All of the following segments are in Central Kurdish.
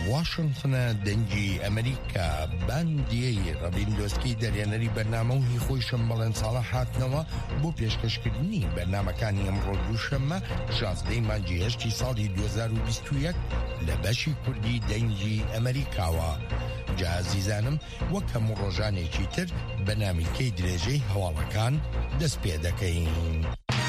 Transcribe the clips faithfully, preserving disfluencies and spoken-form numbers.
واشنطنە دەنگی ئەمریکا باندیەی ڕەبیندۆسکی دەرێنەری بەرنامە و هی خۆیشم بەڵێن ساڵە هاتنەوە بۆ پێشکەشکردنی بەرنامەکانی ئەمڕۆ دووشەممە شازدەی مانگی هەشتی ساڵی دوو هەزار و بیست و یەک لە بەشی کوردی دەنگی ئەمریکاوە. جا عزیزانم وەک هەموو ڕۆژانێکی تر بەنامەکەی درێژەی هەواڵەکان دەست پێ دەکەین.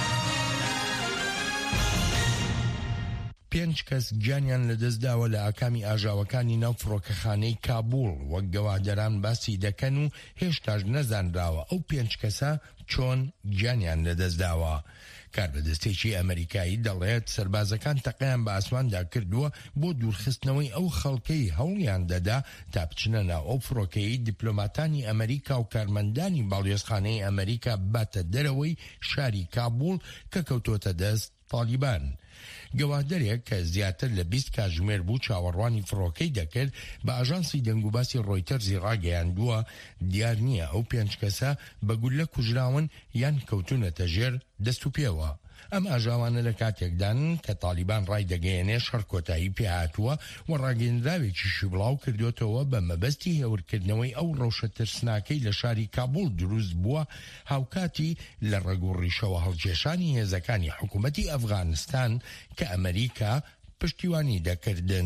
پێنج کەس گیانیان لەدەستداوە لە ئاکامی ئاژاوەکانی ناو فڕۆکەخانەی کابوڵ وەک گەوادەران باسی دەکەن و هێشتاش نەزانراوە ئەو پێنج کەسە چۆن گیانیان لەدەستداوە. کاربەدەستێکی ئەمریکایی دەڵێت سەربازەکان تەقەیان بە ئاسماندا کردووە بۆ دوورخستنەوەی ئەو خەڵکەی هەوڵیان دەدا تا بچنە ناو ئەو فڕۆکەی دیپلۆماتانی ئەمریکا و کارمەندانی باڵیۆزخانەی ئەمریکا باتە دەرەوەی شاری کابوڵ کە کەوتۆتە دەست تالیبان. گەوادەرێک کە زیاتر لە بیست کاتژمێر بوو چاوەڕوانی فڕۆکەی دەکرد بە ئاژانسی دەنگوباسی ڕۆیتەرزی ڕاگەیاندووە دیار نییە ئەو پێنج کەسە بە گولە کوژراون یان کەوتونەتە ژێر دەست و پێوە. ئەم ئاژاوانە لە کاتێکدان کە تالیبان ڕای دەگەیەنێ شەڕکۆتایی پێهاتووە و ڕاگەیەنراوێکی بڵاو کردوتەوە بە مەبەستی هێورکردنەوەی ئەو ڕەوشە ترسناکەی لە شاری کابوڵ دروست بووە هاوکاتی لە ڕێگوڕیشەوە هەڵکێشانی هێزەکانی حکوومەتی ئەفغانستان کە ئەمریکا پشتیوانی دەکردن.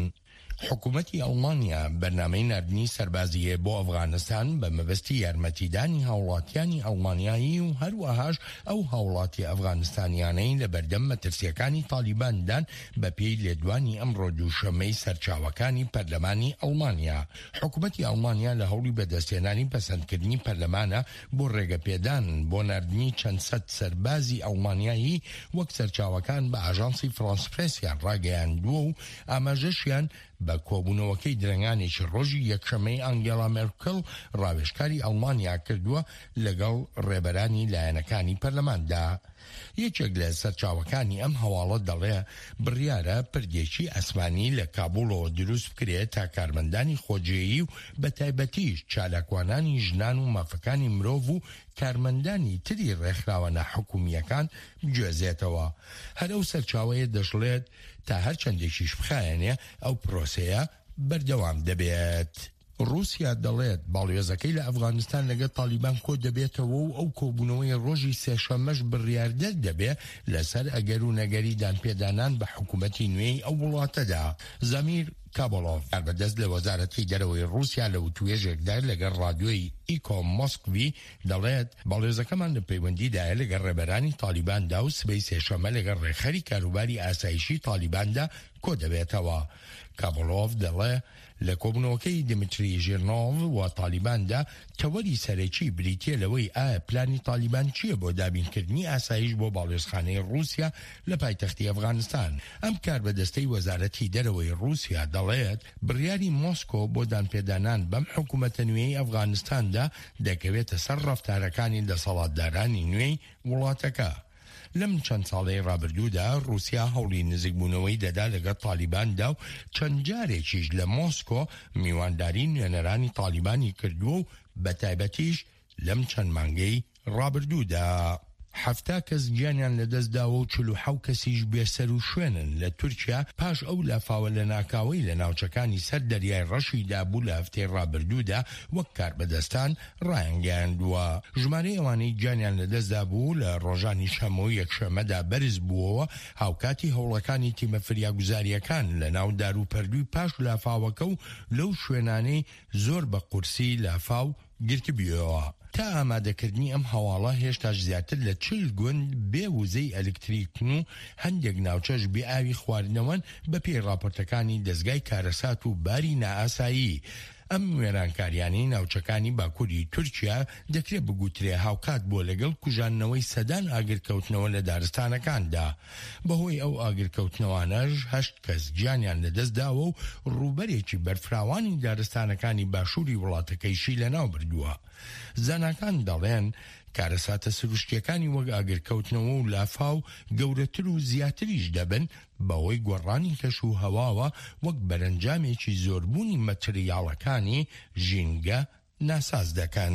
حکوومەتی ئەڵمانیا بەرنامەی نردنی سەربازیە بۆ ئەفغانستان بە مەبەستی یارمەتیدانی هاوڵاتیانی ئەڵمانیایی و هەروەهاش ئەو هاوڵاتی ئەفغانستانیانەی لە بەردەم مەترسیەکانی تالیباندان بە پێی لێدوانی ئەمڕۆ دووشەمەی سەرچاوەکانی پەرلەمانی ئەڵمانیا. حکوومەتی ئەڵمانیا لە هەوڵی بەدەستێنانی پەسەندکردنی پەرلەمانە بۆ ڕێگەپێدان بۆ نردنی چەند سەد سەربازی ئەڵمانیایی وەک سەرچاوەکان بە ئاژانسی فرانس پرێسیان ڕاگەیاندووە و ئاماژەشیان بە کۆبوونەوەکەی درەنگانێکی ڕۆژی یەکشەمەی ئانگێلا مێرکڵ ڕاوێژکاری ئەڵمانیا کردووە لەگەڵ ڕێبەرانی لایەنەکانی پەرلەماندا. یەکێک لە سەرچاوەکانی ئەم هەواڵە دەڵێ بڕیارە پردێکی ئەسمانی لە کابوڵەوە دروست بکرێت تا کارمەندانی خۆجێیی و بە تایبەتیش چالاکوانانی ژنان و مافەکانی مرۆڤ و کارمەندانی تری ڕێکخراوە ناحکومیەکان بگوێزێتەوە. هەر ئەو سەرچاوەیە دەژڵێت تا هەر چەندێکیش بخایەنێ ئەو پرۆسەیە بەردەوام دەبێت. رووسیا دەڵێت باڵیۆزەکەی لە ئەفغانستان لەگەڵ تالیبان کۆ دەبێتەوە و ئەو کۆبوونەوەی ڕۆژی سێشەمەش بڕیاردەر دەبێت لەسەر ئەگەر و نەگەری دانپێدانان بە حکوومەتی نوێی ئەو وڵاتەدا. زەمیر کابۆلۆف کاربەدەست لە وەزارەتی دەرەوەی رووسیا لە وتوێژێکدا لەگەڵ ڕادیۆی ئیکۆ مۆسکڤی دەڵێت باڵیۆزەکەمان لە پەیوەندیدایە لەگەڵ ڕێبەرانی تالیباندا و سبەی سێشەمە لەگەڵ ڕێخەری کاروباری ئاسایشی تالیباندا کۆ دەبێتەوە. کابۆلۆف دەڵێ لە کۆبوونەوەکەی دمتری ژێرنۆڤ و تالیباندا تەوەری سەرەکی بریتیە لەوەی ئایا پلانی تالیبان چییە بۆ دابینکردنی ئاسایش بۆ باڵیۆزخانەی رووسیا لە پایتەختی ئەفغانستان. ئەم کاربەدەستەی وەزارەتی دەرەوەی رووسیا دەڵێت بڕیاری مۆسکۆ بۆ دانپێدانان بەم حکوومەتە نوێی ئەفغانستاندا دەکەوێتە سەر ڕەفتارەکانی دەسەڵاتدارانی نوێی وڵاتەکە. لەم چەند ساڵەی ڕابردوودا رووسیا هەوڵی نزیکبوونەوەی دەدا لەگەڵ تالیباندا و چەند جارێکیش لە مۆسکۆ میوانداری نوێنەرانی تالیبانی کردووە و بە تایبەتیش لەم چەند مانگەی ڕابردوودا. حەفتا کەس گیانیان لەدەستداوە و چل و حەوت کەسیش بێسەر و شوێنن لە تورکیا پاش ئەو لافاوە لە ناکاوەی لە ناوچەکانی سەر دەریای ڕەشیدا بوو لە هەفتەی ڕابردوودا وەک کاربەدەستان ڕایانگەیاندووە. ژمارەی ئەوانەی گیانیان لەدەستدا بوو لە ڕۆژانی شەمە و یەکشەمەدا بەرز بووەوە هاوکاتی هەوڵەکانی تیمە فریاگوزاریەکان لە ناو داروپەردووی پاش لافاوەکە و لەو شوێنانەی زۆر بە قورسی لافاو گرتبیەوە. تا ئامادەکردنی ئەم هەواڵە هێشتاش زیاتر لە چل گوند بێ وزەی ئەلکتریکن و هەندێک ناوچەش بێ ئاوی خواردنەوەن بە پێی راپۆرتەکانی دەستگای کارەسات و باری نائاسایی. ئەم وێرانکاریانی ناوچەکانی باکووری تورکیا دەکرێت بگوترێ هاوکات بۆ لەگەڵ کوژانەوەی سەدان ئاگرکەوتنەوە لە دارستانەکاندا. بەهۆی ئەو ئاگرکەوتنەوانەش هەشت کەس گیانیان لەدەستداوە و ڕووبەرێکی بەرفراوانی دارستانەکانی باشووری وڵاتەکەیشی لەناو بردووە. زاناکان دەڵێن کارەساتە سروشتیەکانی وەک ئاگرکەوتنەوە و لافاو گەورەتر و زیاتریش دەبن بەوەی گۆڕانی کەش و هەواوە وەک بەرەنجامێکی زۆربوونی مەتریاڵەکانی ژینگە ناساز دەکەن.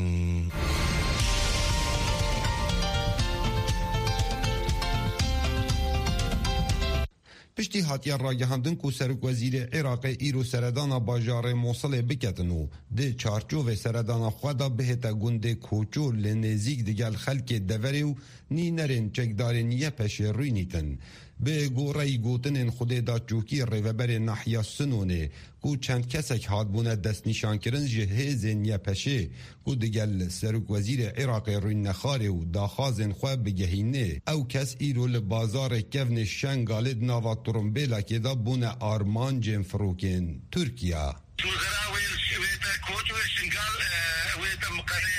پشتی هاتیار راگهاندن کو سرک وزیر عراق ایرو سردانا باجار موصل بکتنو ده چارچو و سردانا خوادا بهتا گنده کوچو لنزیک دگل خلک دوریو نی نرین چکدارین یه پش روی نیتن. به گورای گوتنین خود دا چوکی ریوبر نحیا سنونه کو چند کسک هاد بونه دست نشان کرن جهازین یا پشه کو دگل سرک وزیر عراق روی نخاره و داخازین خواه بگهینه او کس ایرو لبازار کفن شنگالد ناوا ترمبیلا که دا بونه آرمان جن فروکن ترکیا توزرا ویل ویتا کوچ و شنگال ویتا مقرر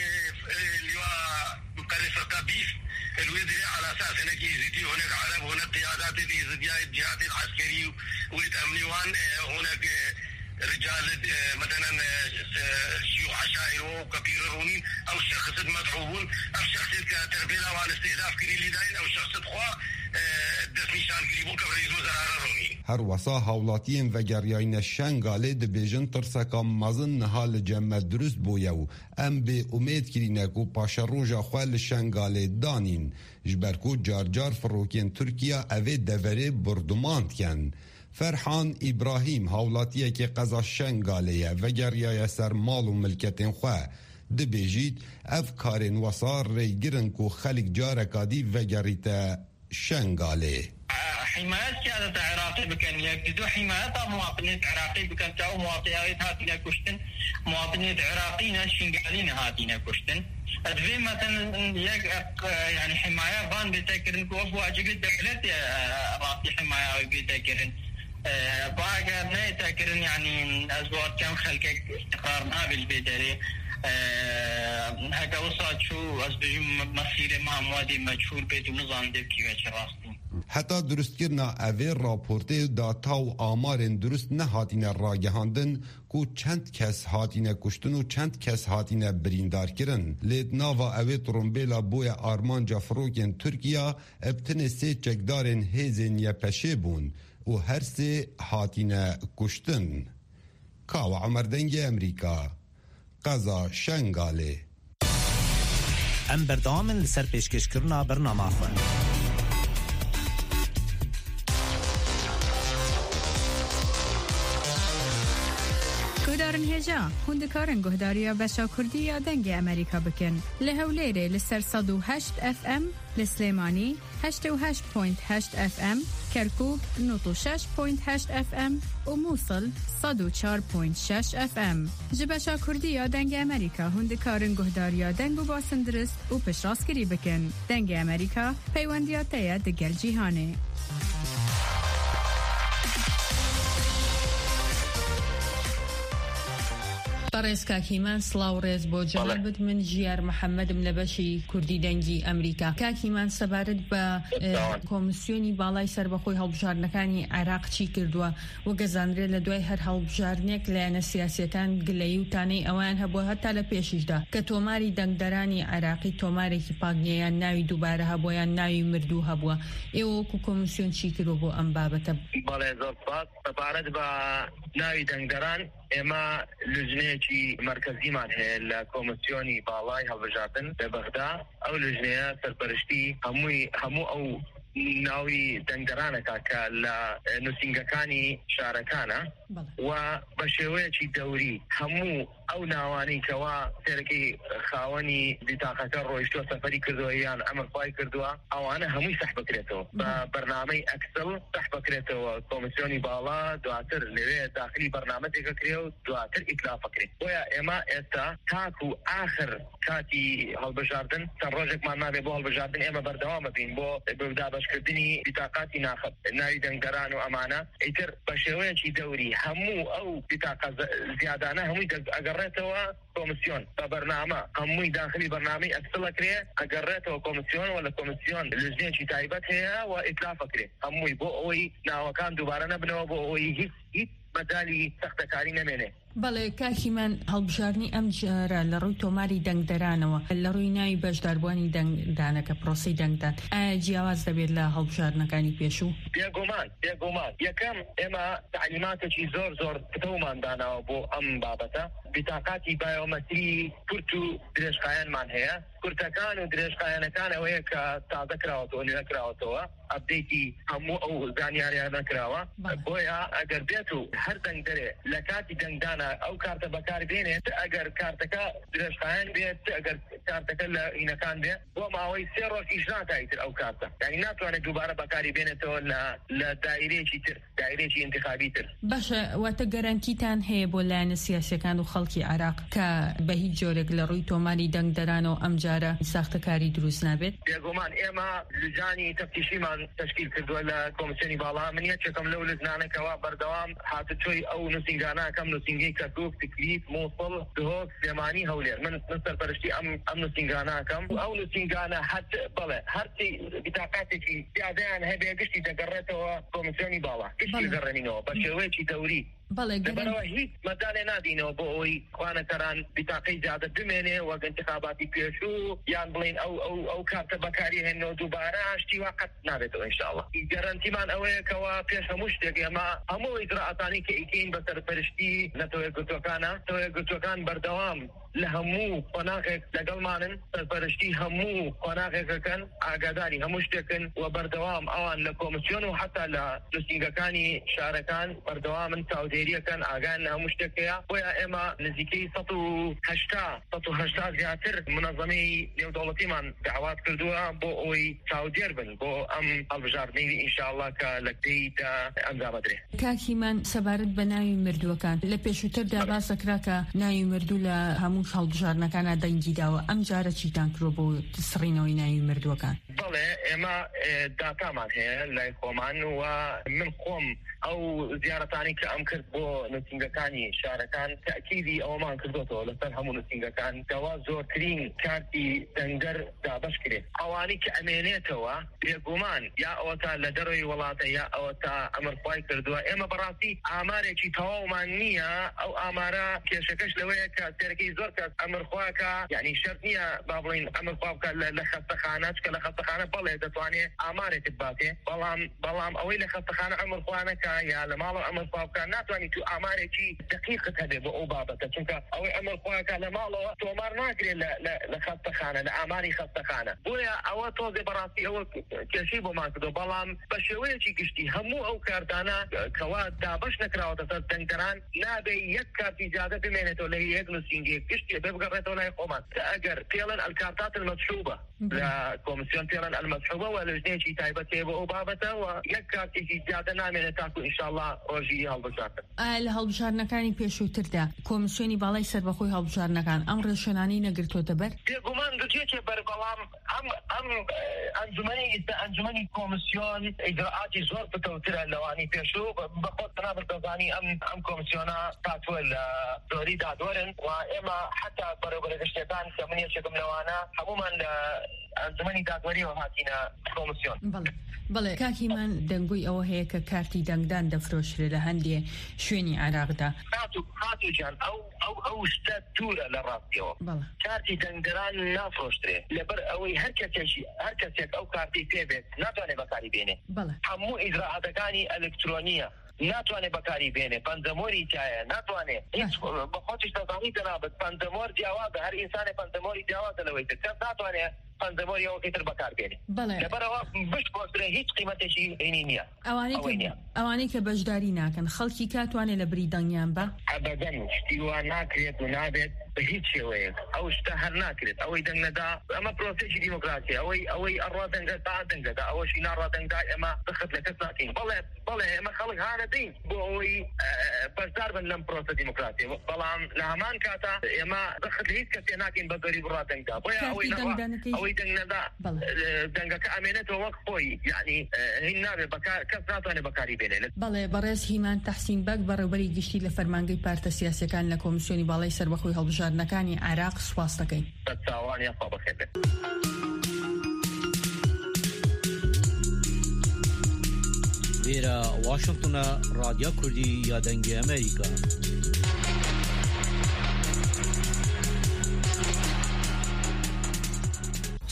مقرر ثقافي الوزير على اساس انك يزيدي هناك عرب هناك قيادات الجهاد العسكري ويتامنون هناك رجال مثلا شيوخ عشائر وكبير رونين او شخص مدعوون او شخص كتربيه والاستهداف كري لداين او شخص خوا دست نشان كريبون كبريز وزراء رونين هر وسا هاولاتین و گریاین شنگاله د بیژن ترسکا مازن نهال جمع درست بویو ام به امید کرینه کو پاشا روژا خوال شنگاله دانین جبرکو جار جار فروکین ترکیا اوه دوره بردماند کن. فرحان ابراهیم هاولاتیه که قضا شنگاله و گریای سر مال و ملکتین خواه ده بیجید اف کارین وصار ری گرن کو خلق جارکادی و گریتا شنگاله حماية سيادة عراقي بكن يجدوا حماية مواطنين عراقي بكن تاو مواطنين هاتينا كشتن مواطنين عراقيين شنقالين هاتينا كشتن أدري مثلا يك يعني حماية فان بتذكرن كوف واجب الدولة راقي حماية بتذكرن باقي ما يتذكرن يعني أزواج كم خلقك استقرارنا بالبدري هكا وصلت شو أسبوع مصير مع موادي مجهول بيت ونظام دبكي وشراستين حتی درست کرنا اوه راپورته داتا و آمارن درست نه هاتینه راگهاندن کو چند کس هاتینه کشتن و چند کس هاتینه بریندار کرن. لید ناوا اوه ترمبیلا بوی آرمان جافروکن ترکیا ابتن سه چکدارن هیزن یا پشه بون و هر سه هاتینه کشتن. کاو عمر دنگ امریکا قضا شنگاله ام بردامن لسر پیشکش کرنا برنامه خواه گهدارن هجا هندکارن گهداریا بشا کردی یا دنگ امریکا بکن لهولیره لسر صد و هشت اف ام لسلیمانی هشت و هشت پوینت هشت اف ام کرکوک نوت و شش پوینت هشت اف ام و موصل صد و چار پوینت شش اف ام جبشا کردی یا دنگ امریکا هندکارن گهداریا دنگ و باسن درست و پشراسکری بکن دنگ امریکا پیوندیاتیا دگر جیهانه بەڕێز کاکیمان سڵاو ڕێز بۆ جەنابەت من ژیار محەممەدم لە بەشی کوردی دەنگی ئەمریکا. کاکیمان سەبارەت بە کۆمیسیۆنی باڵای سەربەخۆی هەڵبژاردنەکانی عێراق چی کردووە و گەزانرێت لە دوای هەر هەڵبژاردنێک لایەنە سیاسەتان گلەیی و تانەی ئەوان هەبووە هەتا لە پێشیشدا کە تۆماری دەنگدەرانی عێراقی تۆمارێکی پاکنیەیان ناوی دووبارە هەبوویان ناوی مردوو هەبووە. ئێوە وەکو کۆمیسیۆن چی کردووە بۆ ئەم بابەتە؟ بەڵێ زۆر سپاس. سەبارەت بە ناوی دەنگدەران ئێمە لژنەیەکی مرکزیمان هەیە لە کۆمیسیۆنی باڵای هەڵبژاردن لە بەغدا. ئەو لژنەیە سەرپەرشتی هەمووی هەموو ئەو ناوی دەنگدەرانەکە کە لە نووسینگەکانی شارەکانە و بە شێوەیەکی دەوری هەموو ئەو ناوانی کەوا سێرەکەی خاوەنی دیتاقەکە ڕۆیشتووە سەفەری کردووە یان ئەمرخوای کردووە ئەوانە هەمووی سەح بکرێتەوە بە بەرنامەی ئەکسل سەح بکرێتەوە. کۆمیسیۆنی باڵا دواتر لەوێ داخلی بەرنامەتێکە کرێ و دواتر ئیتلافەکرێت. بۆیە ئێمە ئێستا تاکو ئاخر کاتی هەڵبژاردن چەند ڕۆژێکمان نابێت بۆ هەڵبژاردن ئێمە بەردەوامە بین بۆ بەشکردنی بیتاقاتی ناخب ناوی دەنگدەران و ئەمانە ئیتر بە شێوەیەکی دەوری هەموو ئەو بیتاقە زیادانە هەمووی ئەگەڕێتەوە کۆمیسیۆن بە بەرنامە هەمووی داخلی بەرنامەی ئەکسڵەکرێ ئەگەڕێتەوە کۆمیسیۆن و لە کۆمیسیۆن لژنێکی تایبەت هەیە و ئیتلافەکرێ هەمووی بۆ ئەوەی ناوەکان دووبارە نەبنەوە بۆ ئەوەی هیچ هیچ مەجالی سەختەکاری نەمێنێ. بەڵێ کاکیمان هەڵبژارنی ئەم جارە لە ڕووی تۆماری دەنگدەرانەوە لە ڕووی ناوی بەشداربووانی دەنگدانەکە پرۆسی دەنگدان ئایا جیاواز دەبێت لە هەڵبژارنەکانی پێشوو؟ بێگومان بێگومان یەکەم ئێمە تعلیماتێکی زۆر زۆر پتەومان داناوە بۆ ئەم بابەتە بتاقاتی بایۆمەتری کورت و درێژخایەنمان هەیە کورتەکان و درێژخایەنەکان ئەوەیە کە تازە کراوەتەوە نوێ کراوەتەوە ئەپدەیتی هەموو ئەو زانیاریان نەکراوە بۆیە ئەگەر بێت و هەر دەنگ دەرێ لە کاتی دەنگدانە ئەو کارتە بەکار بێنێت ئەگەر کارتەکە درێژخایەن بێت ئەگەر کارتەکە لە ئینەکان بێت بۆ ماوەی سێ ڕۆژیش ناتایتر ئەو کارتە یعنی ناتوانێت دووبارە بەکاری بێنێتەوە لە دایرێکی تر دایرێکی انتخابی تر. باشە واتە گەرانتیتان هەیە بۆ لایەنە سیاسیەکان و خەڵکی عێراق کە بە هیچ جۆرێک لە ڕووی تۆماری دەنگدەرانەوە ئەم جارە ساختەکاری دروست نابێت؟ بێگومان ئێمە لجانی تەفتیشیمان تشکیل کردووە لە کۆمسیۆنی باڵا من یەکێکم لەو لجنانەکەوە بەردەوام هاتوچۆی ئەو نووسینگانەکەم نووسینگەی کەرکووک تکلیف مووسڵ دهۆک سلێمانی هەولێر من سەرپەرشتی ئەم ئەم نووسینگانەکەم ئەو نووسینگانە هەت بڵێ هەرچی بتاقاتێکی پیادەیان هەبێ گشتی دەگەڕێتەوە کۆمسیۆنی باڵا گشتی گەڕێنینەوە بە شێوەیەکی دەوری بەرەوە هیچ مەدانێ نادینەوە بۆ ئەوی خوانەکەران بیتاقەی زیادە بمێنێ وەک انتخاباتی پێشوو یان بڵین ئەو ئەو ئەو کارتە بەکاری هێنەوە دووبارە هەشتی واقعەت نابێتەوە ئینشاءڵڵا گەرانتیمان ئەوەیە کەوا پێش هەموو شتێک ئێمە هەموو ئیجراعاتانی کە ئیکەین بە سەرپەرشتی نەتەوە یەکگرتووەکانە تەوە یەکگرتووەکان بەردەوام لە هەموو قۆناغێک لەگەڵمانن سەرپەرشتی هەموو قۆناغێکەکەن ئاگاداری هەموو شتێکن و بەردەوام ئەوان لە کۆمسیۆن و حتا لە نووسینگەکانی شارەکان بەردەوامن چاودێریەکەن ئاگان لە هەموو شتێکەیە بۆیە ئێمە نزیکەی سەد و هەشتا سەد و هەشتا زیاتر منەظەمەی نێودەوڵەتیمان داوات کردووە بۆ ئەوی چاودێر بن بۆ ئەم هەڵبژاردنەی ئینشاءڵڵا کە لە کتەیدا ئەنجامەدرێ. کاکیمان سەبارەت بە ناوی مردووەکان لە پێشووتردا باس دەکرا کە ناوی مردوو لە هەموو هەڵبژارنەکانە دەنگی داوە ئەم جارە چیتان کرۆ بۆ سڕینەوەی ناوی مردووەکان؟ بەڵێ ئێمە داتامان هەیە لای خۆمان و من خۆم ئەو زیارەتانی کە ئەم کرد بۆ نووسینگەکانی شارەکان تەکیدی ئەومان کردوتەوە لەسەر هەموو نووسینگەکان کەوا زۆرترین کارتی دەنگدەر دابەش کرێت ئەوانی کە ئەمێنێتەوە بێگومان یا ئەوە تا لە دەروی وڵاتە یا ئەوە تا ئەمرخوای کردووە ئێمە بەڕاستی ئامارێکی تەواومان نییە ئەو ئامارە کێشەکەش لەوەیە کە سێرەکەی زۆر کەس ئەمرخواکە یعنی شەرت نییە با بڵین ئەمرخوا بکات لە خەستەخانە چکە لە خەستەخانە بەڵێ دەتوانێت ئامارێکت باتێ بەڵام بەڵام ئەوەی لە خەستەخانە ئەمرخوانەکە یا لە ماڵە ئەمرخوا بکات ناتوانیت تو ئامارێکی دقیقت هەبێ بۆ ئەو بابەتە چونکە ئەوەی ئەمرخواکە لە ماڵەوە تۆمار ناکرێت لە خەستەخانە لە ئاماری خەستەخانە بۆیە ئەوە تۆزێ بەڕاستی ئەوە کێشەی بۆمان کردو بەڵام بە شێوەیەکی گشتی هەموو ئەو کارتانە کەوا دابەش نەکراوەتە سەر دەنگدەران نابێ یەک کارتی زیادە بمێنێتەوە لە یەک نووسینگەیەک گشتی بێ بگەڕێتەوە لای خۆمان ئەگەر پێڵن الکارتات المەسحوبە لە کۆمسیۆن پێڵن المەسحوبە و لەژنەیەکی تایبەت هەیە بۆ ئەو بابەتە و یەک کارتێکی زیادە نامێنێت تاکو ئینشاءڵڵا ڕۆژی هەڵبژاردن. ئایا لە هەڵبژاردنەکانی پێشووتردا کۆمسیۆنی باڵای سەربەخۆی هەڵبژاردنەکان ئەم ڕێشەنانەی نەگرتوۆتە بەر؟ بێگومان دوجێکێ بەر بەڵام ئەم ئەم ئەنجومەنی ئەنجومەنی کۆمسیۆن ئیجراعاتی زۆر پتەوترە لەوانی پێشوو بەخۆت تەنابەت دەزانی ئەم ئەم کۆمسیۆنە هاتووە لە زۆری دادوەرن و ئێمە حتا بەڕێوەبەر گشتەکان کە من یەکێکم لەوانە هەمومان لە ئەنجومەنی دادوەریەوە هاتینە کۆمسیۆن. بەڵێ کاکیمان دەنگووی ئەوە هەیە کە کارتی دەنگدان دەفرۆشرێ لە هەندێ شوێنی عێراقدا. هاتووجان ئەو ئەو ئەو شتە توورە لە ڕاستیەوە کارتی دەنگدەران نافرۆشترێ لەبەر ئەوەی هەر کەسێکی هەر کەسێک ئەو کارتی پێبێت ناتوانێت بەکاری بێنێ هەموو ئیجراعاتەکانی ئەلکترۆنیە ناتوانێت بەکاری بێنێ پەنجەمۆری تایە ناتوانێت هیچ بە خۆتیش دەزانی دەنابێت پەنجەمۆر جیاوازە هەر ئینسانێ پەنجەمۆری جیاوازە لەوەی تر کەس ناتوانێت پەنجەمۆری ئەوەکەی تر بەکار بێنێ لەبەرەوە بشت بۆسترێ هیچ قیمەتێکی هینی نییە. ئەوانەی کە بەشداری ناکەن خەڵکی کاتوانێت لە بری دەنگیان بە ئەبەدەن شتی وان ناکرێت و نابێت بە هیچ شێوەیەک ئەو شتە هەر ناکرێت ئەوەی دەنگ نەدا ئەمە پرۆسێکی دیموکراسی ئەوەی ئەوەی ئەڕوا دەنگە تا دەنگەدا ئەوەشی ناڕوا دەنگدا ئێمە دخت لە کەس ناکەین بەڵێ بەڵێ ئێمە خەڵک هانەدەین بۆ ئەوەی بەشدار بن لەم پرۆسە دیموکراسی بەڵام لە هەمان کاتە ئێمە دخت لە هیچ کەسێ ناکەین بە گەری بڕا دەنگدا بۆیە ئەوەی دەنگ نەدا دەنگەکە ئەمێنێتەوە وەک خۆی یعنی هین نابێت کەس ناتوانێت بەکاری بێنێت. بەڵێ بەڕێز هیمان تەحسین بەگ بەڕێوەبەری گشتی لە فەرمانگەی پارتە سیاسیەکان لە کۆمسیۆنی باڵای سەربەخۆی هەڵبژاردنەکانی عێراق سوپاس دەکەین. بەچاوان یا خوا بەخێر. وێرە واشنگتۆنە ڕادیۆ کوردی یا دەنگی ئەمریکا. بەڵێ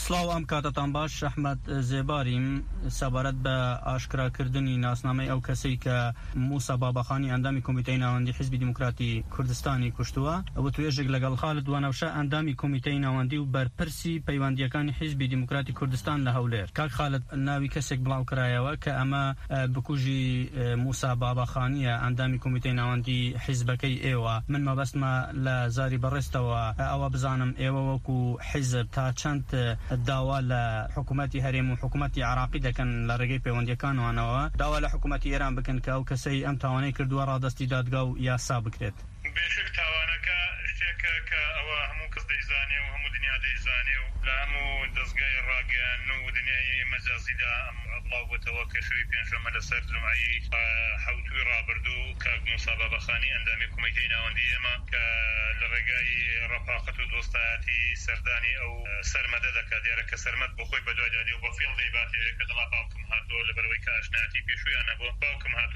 سلااو ئەم کاتتان باش ئەحمەد زێباریم سەبارەت بە ئاشکراکردنی ناسنامەی ئەو کەسەی کە موسا بابەخانی ئەندامی کۆمیتەی ناوەندی حیزبی دیموکراتی کوردستانی کوشتووە ئەوە توێژێک لەگەڵ خالد وانەوشە ئەندامی کۆمیتەی ناوەندی و بەرپرسی پەیوەندیەکانی حیزبی دیموکراتی کوردستان لە هەولێر. کاک خالد ناوی کەسێک بڵاو کرایەوە کە ئەمە بکوژی موسا بابەخانیە ئەندامی کۆمیتەی ناوەندی حیزبەکەی ئێوە. من مەبەستمە لە زاری بەڕێستەوە ئەوە بزانم ئێوە وەکو حیزب تا چەند داوا لە حکوومەتی هەرێم و حکوومەتی عراقی دەکەن لە ڕێگەی پەیوەندیەکانوانەوە داوا لە حکوومەتی ئێران بکەن کە ئەو کەسەی ئەم تاوانەی کردووە ڕادەستی دادگا و یاسا بکرێت. بێشک تاوانەکە شتێکە کە ئەوە هەموو کەس دەیزانێ و هەموو دنیا دەیزانێ و لە هەموو دەستگای ڕاگەیان و دنیای مەجازیدا ئەم بڵاو بۆتەوە کە شەوی پێنجشەممە لەسەر جمعەی حەوتوی ڕابردوو کاک موسا بابەخانی ئەندامی کۆمیتەی ناوەندی ئێمە کە لە ڕێگای ڕەفاقەت و دۆستایەتی سەردانی ئەو سەرمەدە دەکات دیارە کە سەرمەد بۆ خۆی بەدوای دادی و بە فێڵ دەیباتێ کە دڵا باوکم هاتۆ لەبەرەوەی کە ئاشنایەتی پێشویان نەبوو باوکم هاتۆ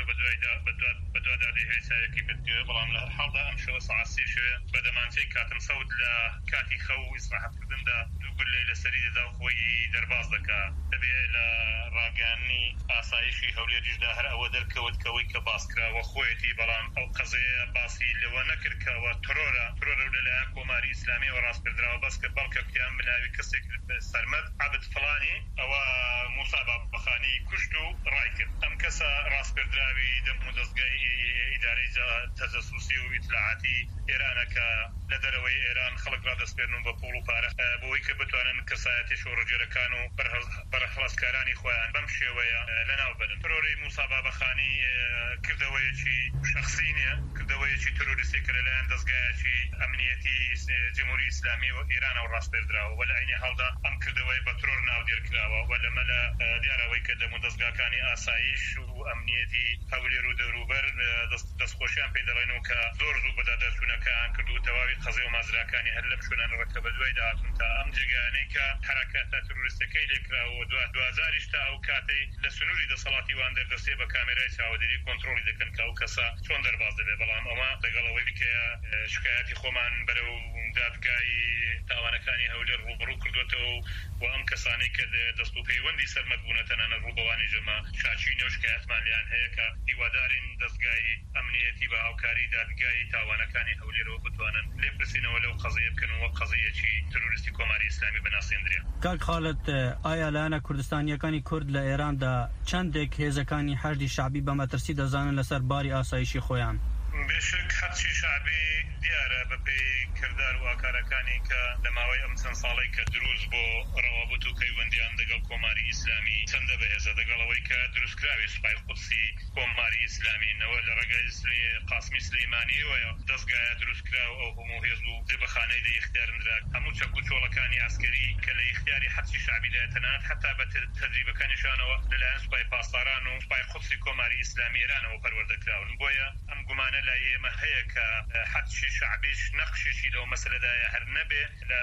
بەدوا دادی هێسایەکی بردوێ بەڵام لە هەر حاڵدا ئەم شەوە سەعات سێ شەوێ بە دەمانچەی کاتم سەود لە کاتی خەو و ئیسراحەتکردندا دوو گولەی لەسەری دەدا و خۆی دەرباز دەکات دەبێ لە ڕاگەیاندنی ئاسایشی هەولێریشدا هەر ئەوە دەرکەوت کەوەی کە باسکراوە خۆیەتی بەڵام ئەو قەزەیە باسی لەوە نەکرد کەەوە ترۆرە ترۆرە لەلایەن کۆماری ئیسلامی و ڕاستکردراوە بەس کە بەڵکە کوتیان بناوی کەسێک سەرمەد عەبد فڵانی ئەوە موسا بابەخانی کوشت و ڕای کرد. ئەم کەسە ڕاستکردراوی دەم و دەستگای ئیدارەی تەجەسوسی و ئیتلاعاتی ئێرانە کە لە دەرەوەی ئێران خەڵک ڕادەسپێرن و بە پوڵ و پارە بۆی کە بتوانن کەسایەتی شۆڕەجێرەکان و بەرەخڵەسکارانی خۆیان بەم شێوەیە لەناو بەرن. ترۆری موسا بابەخانی کردەوەیەکی شەخسی نیە کردەوەیەکی تۆریستی کە لەلایەن دەستگایەکی ئەمنیەتی جمهوری ئیسلامی و ئێرانە و ڕاستپێردراوە و لە عینی هەڵدا ئەم کردەوەی بە ترۆر ناودێرکراوە و لەمە لە دیارەوەی کە دەمو دەستگاکانی ئاسایش و ئەمنیەتی هەولێر و دەوروبەر دەستخۆشیان پێ دەڵێن و کە زۆر زوو بەدا دەرچوونەکان کرد و تەواوی قەزێ و مازراکانی هەر لەم شوێنان ڕەکە بە دوای داهاتون تا ئەم جێگانەی کە حرەکاتە تروریستەکەی لێکراوە دوازاریش تا ئەو کاتەی لە سنووری دەسەڵاتی وان دەردەستێ بە کامێرای چاودێری کۆنتڕۆلی دەکەن کە ئەو کەسە چۆن دەرباز دەبێت بەڵام ئەمە لەگەڵەوەی کە شکایەتی خۆمان بەرەو دادگای تاوانەکانی هەولێر ڕوبڕوو کردوێتەوە و ئەم کەسانەی کە دەست و پەیوەندی سەرمەد بوونە تەنانە ڕووبەوانی ژەما شاچینە و شکایەتمان لیان هەیە کە هیوادارین دەستگای ئەمنیەتی بە هاوکاری دادگای تاوانەکانی هەولێرەوە بتوانن لێبرسینەوە لەو قەزەیە بکەن و وەک قەزەیەکی تروریستی کۆماری ئیسلامی بەناسێنرێ. کاک خالد ئایا لایەنە کوردستانیەکانی کورد لە ئێراندا چەندێک هێزەکانی حەشدی شعبی بە مەترسی دەزانن لەسەر باری ئاسایشی خۆیان؟ بێشک حەچی شعبی دیارە بەپێی کردار و ئاکارەکانی کە لە ماوەی ئەم چەند ساڵی کە دروست بۆ ڕەوابوت و پەیوەندیان لەگەڵ کۆماری ئیسلامی چەندە بەهێزە لەگەڵەوەی کە دروستکراوی سوپای قودسی کۆماری ئیسلامینەوە لە ڕێگای قاسمی سلەیمانیەوە دەستگایە دروستکراوە ئەو هەموو هێز و جێبەخانەی لە یختیارنرا هەموو چەک و چۆڵەکانی عسکەری کە لە یختیاری حەچی شعبی لایە تەنانەت حتا بە تەدریبەکانیشانەوە لەلایەن سوپای پاسداران و سوپای قودسی کۆماری ئیسلامی ئێرانەوە پەروەردەکراون. بۆیە ئەم گومانە لای ئێمە هەیە کە حەچی شعبیش نەقشێکی لەو مەسەلەدایە هەر نەبێ لە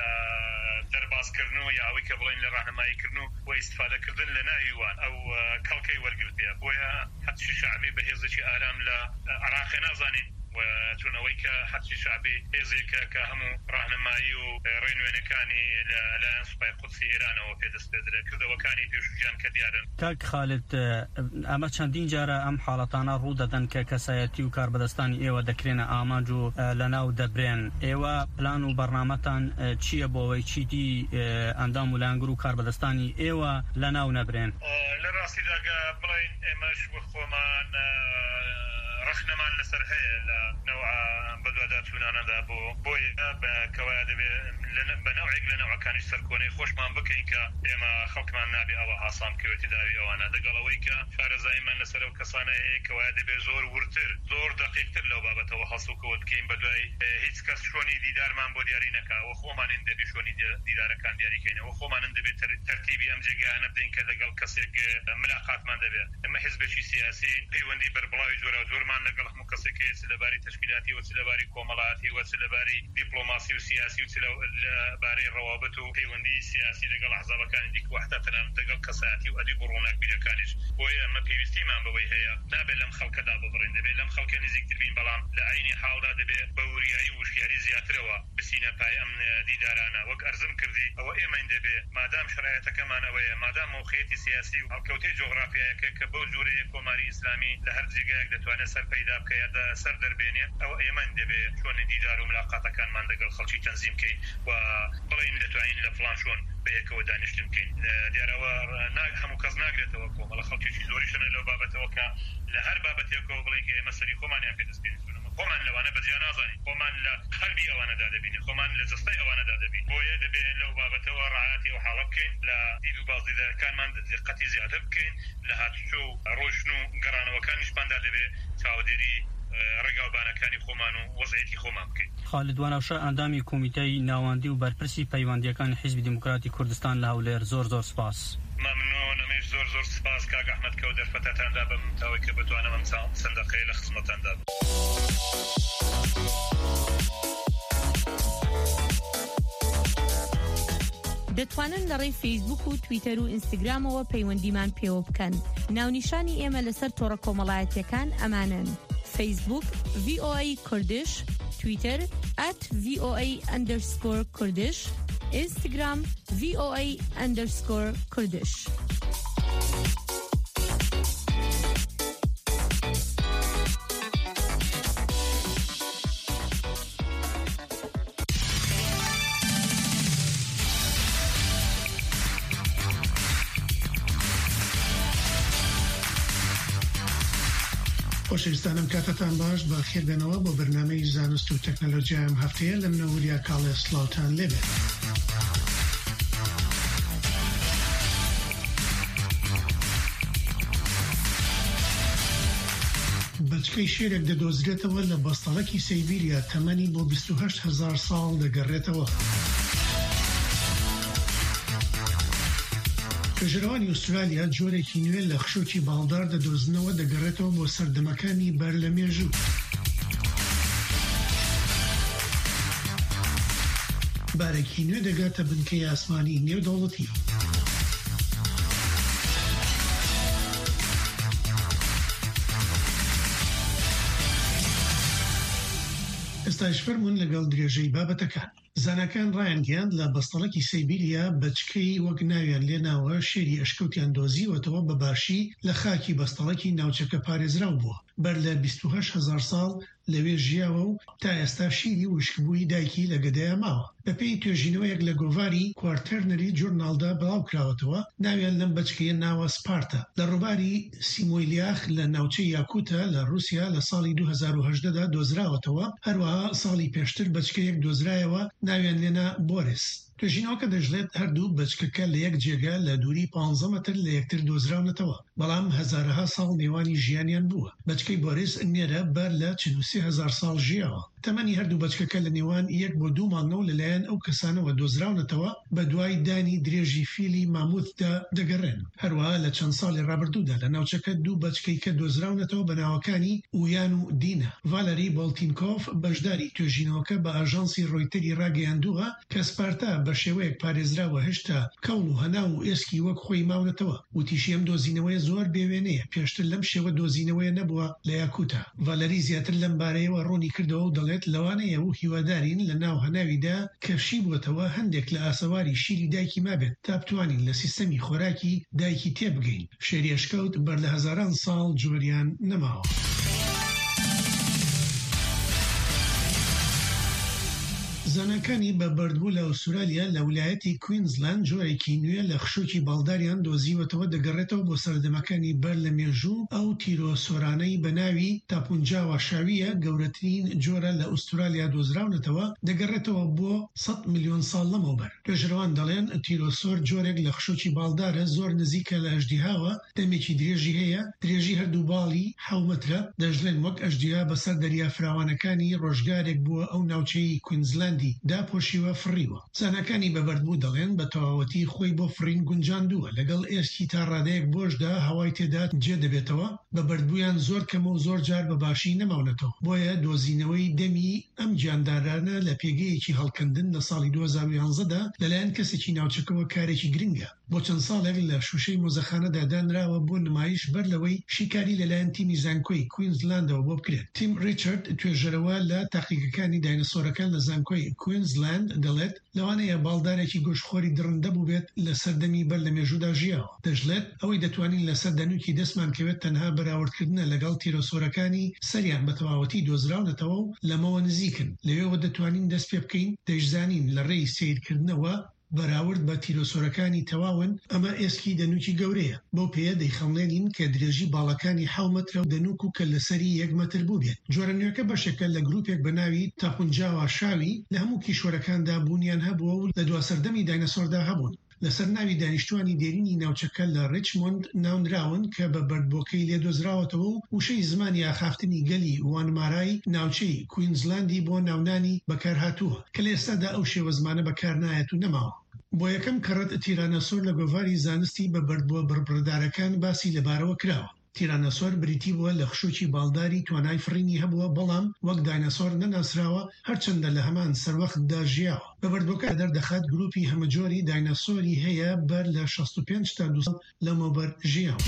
دەربازکردن و یاوەی کە بڵین لە ڕاهنماییکردن و ئیستیفادەکردن لە ناویوان ئەو کەڵکەی وەرگرتێ. بۆیە حەچی شعبی بەهێزێکی ئارام لە عێراق نازانین و چونەوەی کە حەچی شعبی هێزێکە کە هەموو ڕاهنمایی و ڕێنوێنەکانی لەلایەن سوپای قودسی ئێرانەوە پێدەست پێدرێت کردەوەکانی پێشوجیان کە دیارن. کاک خالد ئەمە چەندین جارە ئەم حاڵەتانە ڕوو دەدەن کە کەسایەتی و کاربەدەستانی ئێوە دەکرێنە ئامانج و لەناو دەبرێن. ئێوە پلان و بەرنامەتان چییە بۆەوەی چیتی ئەندام و لایەنگر و کاربەدەستانی ئێوە لەناو نەبرێن؟ لە ڕاستیداگە بڵین ئێمەش وە خۆمان ڕخنەمان لەسەر هەیە لە نەوە بەدواداچوونانەدا بۆ بۆیە بەکەوایە دەبێت بە نەوعێک لە نەوەکانی سەرکۆنەی خۆشمان بکەین کە ئێمە خەڵکمان نابێ ئەوە هاسان بکەوێتی داوی ئەوانە لەگەڵەوەی کە شارەزاییمان لەسەر ئەو کەسانە هەیە کەوایە دەبێت زۆر ورتر زۆر دقیقتر لەو بابەتەوە هەڵسوکەوت بکەین بەدوای هیچ کەس شۆنی دیدارمان بۆ دیاری نەکاوە خۆمانین دەبێت شۆنی دیدارەکان دیاریکەینەوە خۆمانن دەبێت تەرتیبی ئەم جێگایانە بدەین کە لەگەڵ کەسێک ملاقاتمان دەبێت. ئەمە حیزبێکی سیاسی پەیوەندی بەربڵاوی جۆرە جۆرمان لەگەڵ هەموو کەسێکی چ لەباری تەشکیلاتی و چ لەباری کۆمەڵایەتی و چ لەباری دیپلۆماسی و سیاسی و چ لەباری ڕەوابەت و پەیوەندی سیاسی لەگەڵ ئەحزابەکانی دیکە و حتا تەنانەت لەگەڵ کەسایەتی و ئەدی بڕوونەک بیرەکانیش بۆیە ئەمە پێویستیمان بەوەی هەیە نابێت لەم خەڵکەدا ببڕێن دەبێت لەم خەڵکە نزیکتر بین بەڵام لە عینی حاڵدا دەبێت بە وریایی و وشیاری زیاترەوە بسینە پای ئەم دیدارانە وەک ئەرزم کردی ئەوە ئێمە دەبێت مادام شرایەتەکەمان ئەوەیە مادام موقعیەتی سیاسی و هەڵکەوتەی جۆغرافیایەکە کە بەو جوورەیە کۆماری ئیسلامی لە هەر جێگایەک دەتوانێت سەر پەیدا بکەیە سەر دەربێنێ ئەوە ئێمە دەبێت چۆن دیدار و ملاقاتەکانمان لەگەڵ خەڵکی تەنزیم بکەین و بڵین دەتوانین لە فڵان شۆن بەیەکەوە دانیشتن بکەین دیارەوە هەموو کەس ناگرێتەوە کۆمەڵە خەڵکیی زۆریشنە لەو بابەتەوە کە لە هەر بابەتێکەوە بڵین کە ئێمە سەری خۆمانیان پێدەستپێنین خۆمان لەوانە بەجیان نازانین خۆمان لە قەلبی ئەوانەدا دەبینین خۆمان لە جستەی ئەوانەدا دەبین بۆیە دەبێت لەو بابەتەوە ڕعاتی و حاڵە بکەین لە دید و بازدیدەکانمان دقەتی زیاتر بکەین لە هاتوچۆ و ڕۆژن و گەڕانەوەکانیشماندا دەبێت چاودێری ڕێگاوبانەکانی خۆمان و وەزعیەتی خۆمان بکەین. خالد وانەوشە ئەندامی کۆمیتەی ناوەندی و بەرپرسی پەیوەندیەکانی حیزبی دیموکراتی کوردستان لە هەولێر زۆر زۆر سپاس. ممنون ئەمەش زۆر زۆر سپاس کاک ئەحمەد کە و دەرفەتەتاندا بم تاوەی کە بتوانم ئەم سەندەقەیە لە خزمەتتاندا بم. دەتوانن لە ڕێی فەیسبوک و تویتەر و ئینستاگرامەوە پەیوەندیمان پێوە بکەن. ناونیشانی ئێمە لەسەر تۆڕە کۆمەڵایەتیەکان ئەمانن: فەیسبوک ڤی ئۆ ئەی کوردش، تویتر ئەت ڤی ئۆ ئەی ئەندەرسکۆر کوردش، ئینستاگرام ڤی ئۆ ئەی ئەندەرسکۆر کوردش. خۆشەویستانم کاتتان باش بە خێربێنەوە بۆ بەرنامەی زانست و تەکنۆلۆژیا ئەم هەفتەیە لە منەوەریا کاڵێ سڵاوتان لێبێت. بەچکەی شێرێک دەدۆزرێتەوە لە بەستەڵەکی سەیبیریا تەمەنی بۆ بیست و هەشت هەزار ساڵ دەگەڕێتەوە. پێشەروانی ئوسترالیا جۆرێکی نوێ لە خشۆکی باڵدار دەدۆزنەوە دەگەڕێتەوە بۆ سەردەمەکانی بەر لە مێژوو. بارێکی نوێ دەگاتە بنکەی ئاسمانی نێودەوڵەتی. ئێستاش فەرموون لەگەڵ درێژەی بابەتەکان. زانەکان ڕایانگەیاند لە بەستەڵەکی سەیبیریا بەچکەی وەک ناویان لێناوە شێری ئەشکەوتیان دۆزیوەتەوە بە باشی لە خاکی بەستەڵەکی ناوچەکە پارێزراو بووە. بەر لە بیست و هەشت هەزار ساڵ لەوێ ژیاوە و تا ئێستا شیری وشکبووی دایکی لە گەدەیە ماوە. بەپێی توێژینەوەیەک لە گۆڤاری کوارتەرنەری جورناڵدا بڵاو کراوەتەوە ناویان لەم بەچکەیە ناوە سپارتە. لە ڕووباری سیمۆیلیاخ لە ناوچەی یاکوتە لە رووسیا لە ساڵی دوو هەزار و هەژدەدا دۆزراوەتەوە. هەروەها ساڵی پێشتر بەچکەیەک دۆزرایەوە ناویان لێنا بۆریس. توێژینەوەکە دەژڵێت هەردوو بەچکەکە لە یەک جێگا لە دووری پانزە مەتر لە یەکتر دۆزراونەتەوە، بەڵام هەزارەها ساڵ نێوانی ژیانیان بووە. بەچکەی بۆریس نێرە بەر لە چل و سێ هەزار ساڵ ژیاوە. تەمەنی هەردوو بەچکەکە لە نێوان یەک بۆ دوو مانگەوە لەلایەن ئەو کەسانەوە دۆزراونەتەوە بە دوای دانی درێژی فیلی ماموتدا دەگەڕێن. هەروەها لە چەند ساڵی ڕابردوودا لە ناوچەکە دوو بەچکەی کە دۆزراونەتەوە بە ناوەکانی ئویان و دینە. ڤالەری بۆڵتینکۆف بەشداری توێژینەوەکە بە ئاژانسی ڕۆیتەری ڕاگەیاندووە کە سپارتا بە شێوەیەک پارێزراوە هێشتا کەون و هەنا و ئێسکی وەک خۆی ماونەتەوە. وتیشی ئەم دۆزینەوەی زۆر بێوێنەیە، پێشتر لەم شێوە دۆزینەوەیە نەبووە لە یاکوتە. ڤالەری زیاتر لەم بارەیەوە ڕوونی کردەوە و دەڵێت لەوانەیە و هیوادارین لە ناو هەناویدا کەشی بووەتەوە هەندێک لە ئاسەواری شیری دایکی مابێت تا بتوانین لە سیستەمی خۆراکی دایکی تێبگەین. شێری ئەشکەوت بەر لە هەزاران ساڵ جۆریان نەماوە. زانەکانی بە بەردبوو لە ئوسترالیا لە ویلایەتی کوینزلاند جۆرێکی نوێ لە خشۆکی باڵداریان دۆزیوەتەوە دەگەڕێتەوە بۆ سەردەمەکانی بەر لە مێژوو. ئەو تیرۆسۆرانەی بە ناوی تاپونجاوە شاویە گەورەترین جۆرە لە ئوسترالیا دۆزراونەتەوە دەگەڕێتەوە بۆ سەد ملیۆن ساڵ لەمەوبەر. توێژەرەوان دەڵێن تیرۆسۆر جۆرێک لە خشۆکی باڵدارە زۆر نزیکە لە ئەژدیهاوە، دەمێکی درێژی هەیە، درێژی هەردوو باڵی حەو مەترە. دەژڵێن وەک ئەژدیها بەسەر دەریا فراوانەکانی ڕۆژگارێک بووە ئەو ناوچەی کوینزلاند نیوزیلاندی داپۆشیوە فڕیوە. زانەکانی بەبەردبوو دەڵێن بە تەواوەتی خۆی بۆ فرین گونجاندووە لەگەڵ ئێسکی تا ڕادەیەک بۆشدا هەوای تێدا جێ دەبێتەوە بەبەردبوویان زۆر کەمە و زۆر جار بە باشی نەماونەتەوە. بۆیە دۆزینەوەی دەمی ئەم گیاندارانە لە پێگەیەکی هەڵکردن لە ساڵی دوو هەزار و یانزەدا لەلایەن کەسێکی ناوچەکەوە کارێکی گرنگە. بۆ چەند ساڵێک لە شوشەی مۆزەخانەدا دانراوە بۆ نمایش بەر لەوەی شیکاری لەلایەن تیمی زانکۆی کوینزلاندەوە بۆ بکرێت. تیم ریچارد توێژەرەوە لە تاقیقەکانی داینەسۆرەکان لە زانکۆی کوینزلاند دەڵێت لەوانەیە باڵدارێکی گۆشخۆری درڕندە بوو بێت لە سەردەمی بەر لە مێژوودا ژیاوە. دەژڵێت ئەوەی دەتوانین لەسەر دەنوکی دەستمان کەوێت تەنها بەراوردکردنە لەگەڵ تیرۆسۆرەکانی سەریان بە تەواوەتی دۆزراونەتەوە و لەمەوە نزیکن. لەوێوە دەتوانین دەست پێ بکەین دەیزانین لە ڕێی سیرکردنەوە بەراورد بە تیرۆسۆرەکانی تەواون ئەمە ئێسکی دەنوکی گەورەیە. بۆ پێ دەیخەمڵێنین کە درێژی باڵەکانی حەو مەترە و دەنوک و کە لەسەری یەک مەتر بوو بێت. جۆرەنوێکە بەشێکە لە گروپێک بە ناوی تاپونجاوا شاوی لە هەموو کیشوەرەکاندا بوونیان هەبووە و لە دواسەردەمی داینەسۆردا هەبوون. لەسەر ناوی دانیشتوانی دێرینی ناوچەکە لە ریچمۆند ناونراون کە بە بەردبۆکەی لێدۆزراوەتەوە و وشەی زمانی ئاخافتنی گەلی وانمارای ناوچەی کوینزلاندی بۆ ناونانی بەکارهاتووە کە لە ئێستادا ئەو شێوە زمانە بەکار نایەت و نەماوە. بۆ یەکەم کەڕەت تیرانەسۆر لە گۆڤاری زانستی بە بەردبووە بڕبڕدارەکان باسی لەبارەوە کراوە. تیرانەسۆر بریتی بووە لە خشوکی باڵداری توانای فرینی هەبووە بەڵام وەک داینەسۆر نەناسراوە هەرچەندە لە هەمان سەروەختدا ژیاوە. بە بەردبووەکە دەردەخات گروپی هەمەجۆری داینەسۆری هەیە بەر لە شەست و پێنج تا دوو سەد لەمەوبەر ژیاوە.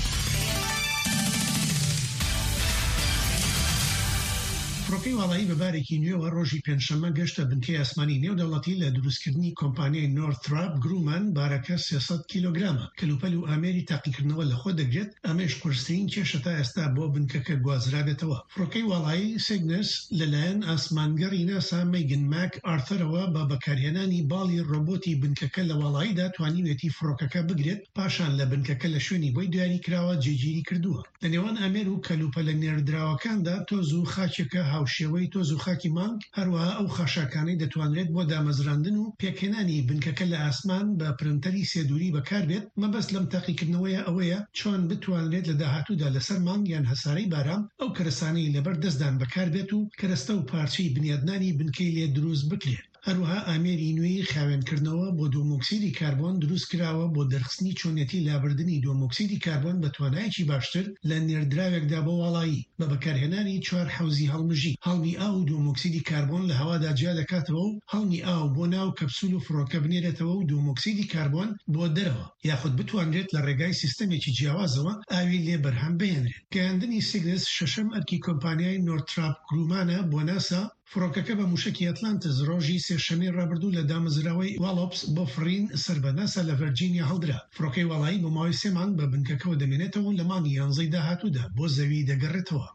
فڕۆکەی وڵایی بەبارێکی نوێوە ڕۆژی پێنجشەممە گەشتە بنکەی ئاسمانی نێودەوڵەتی لە دروستکردنی کۆمپانیای نۆرتراپ گرومان بارەکە سێسەد کیلۆگرامە. کەلوپەل و ئامێری تاقیکردنەوە لەخۆ دەگرێت ئەمەش قورسترین کێشە تا ئێستا بۆ بنکەکە گوازرابێتەوە. فڕۆکەی وڵایی سیگنس لەلایەن ئاسمانگەڕی ناسا مەیگن ماک ئارتەرەوە بە بەکارهێنانی باڵی ڕۆبۆتی بنکەکە لە وڵاییدا توانیوێتی فڕۆکەکە بگرێت پاشان لە بنکەکە لە شوێنی بۆی دیاری کراوە جێگیری کردووە. لە نێوان ئامێر و کەلوپەلە نێردراوەکاندا تۆز و خاچێکە هاوشێوەی تۆز و خاکی مانگ هەروەها ئەو خاشاکانەی دەتوانرێت بۆ دامەزراندن و پێکهێنانی بنکەکە لە ئاسمان بە پرنتەری سێدووری بەکاربێت. مەبەست لەم تاقیکردنەوەیە ئەوەیە چۆن بتوانرێت لە داهاتوودا لەسەر مانگ یان هەسارەی بارام ئەو کەرەسانەی لەبەر دەستدان بەکاربێت و کەرەستە و پارچەی بنیادنانی بنکەی لێ دروست بکرێت. هەروەها ئامێری نوێی خاوێنکردنەوە بۆ دۆمۆکسیدی کاربۆن دروست کراوە بۆ دەرخستنی چۆنێتی لابردننی دۆمۆکسیدی کاربۆن بە توانایەکی باشتر لە نێردراوێکدا بۆ وڵایی بە بەکارهێنانی چوار حەوزی هەڵمژی. هەڵمی ئاو و دۆمۆکسیدی کاربۆن لە هەوادا جیا دەکاتەوە و هەڵمی ئاو بۆ ناو کەپسول و فڕۆکە بنێرێتەوە و دۆمۆکسیدی کاربۆن بۆ دەرەوە یاخود بتوانرێت لە ڕێگای سیستەمێکی جیاوازەوە ئاوی لێ بەرهەم بهێنرێت. گەیاندنی سیگنس شەشەم ئەرکی کۆمپانیای نۆرتراپ گرومانە بۆ ناسا. فڕۆکەکە بە موشکی ئەتلانتس ڕۆژی سێشەمەی ڕابردوو لە دامەزراوەی واڵۆپس بۆ فرین سەر بە ناسا لە ڤەرجینیا هەڵدرا. فڕۆکەی وڵایی بۆ ماوەی سێ مانگ بە بنکەکەەوە دەمێنێتەوە لە مانگی یانزەی داهاتوودا بۆ زەوی دەگەڕێتەوە.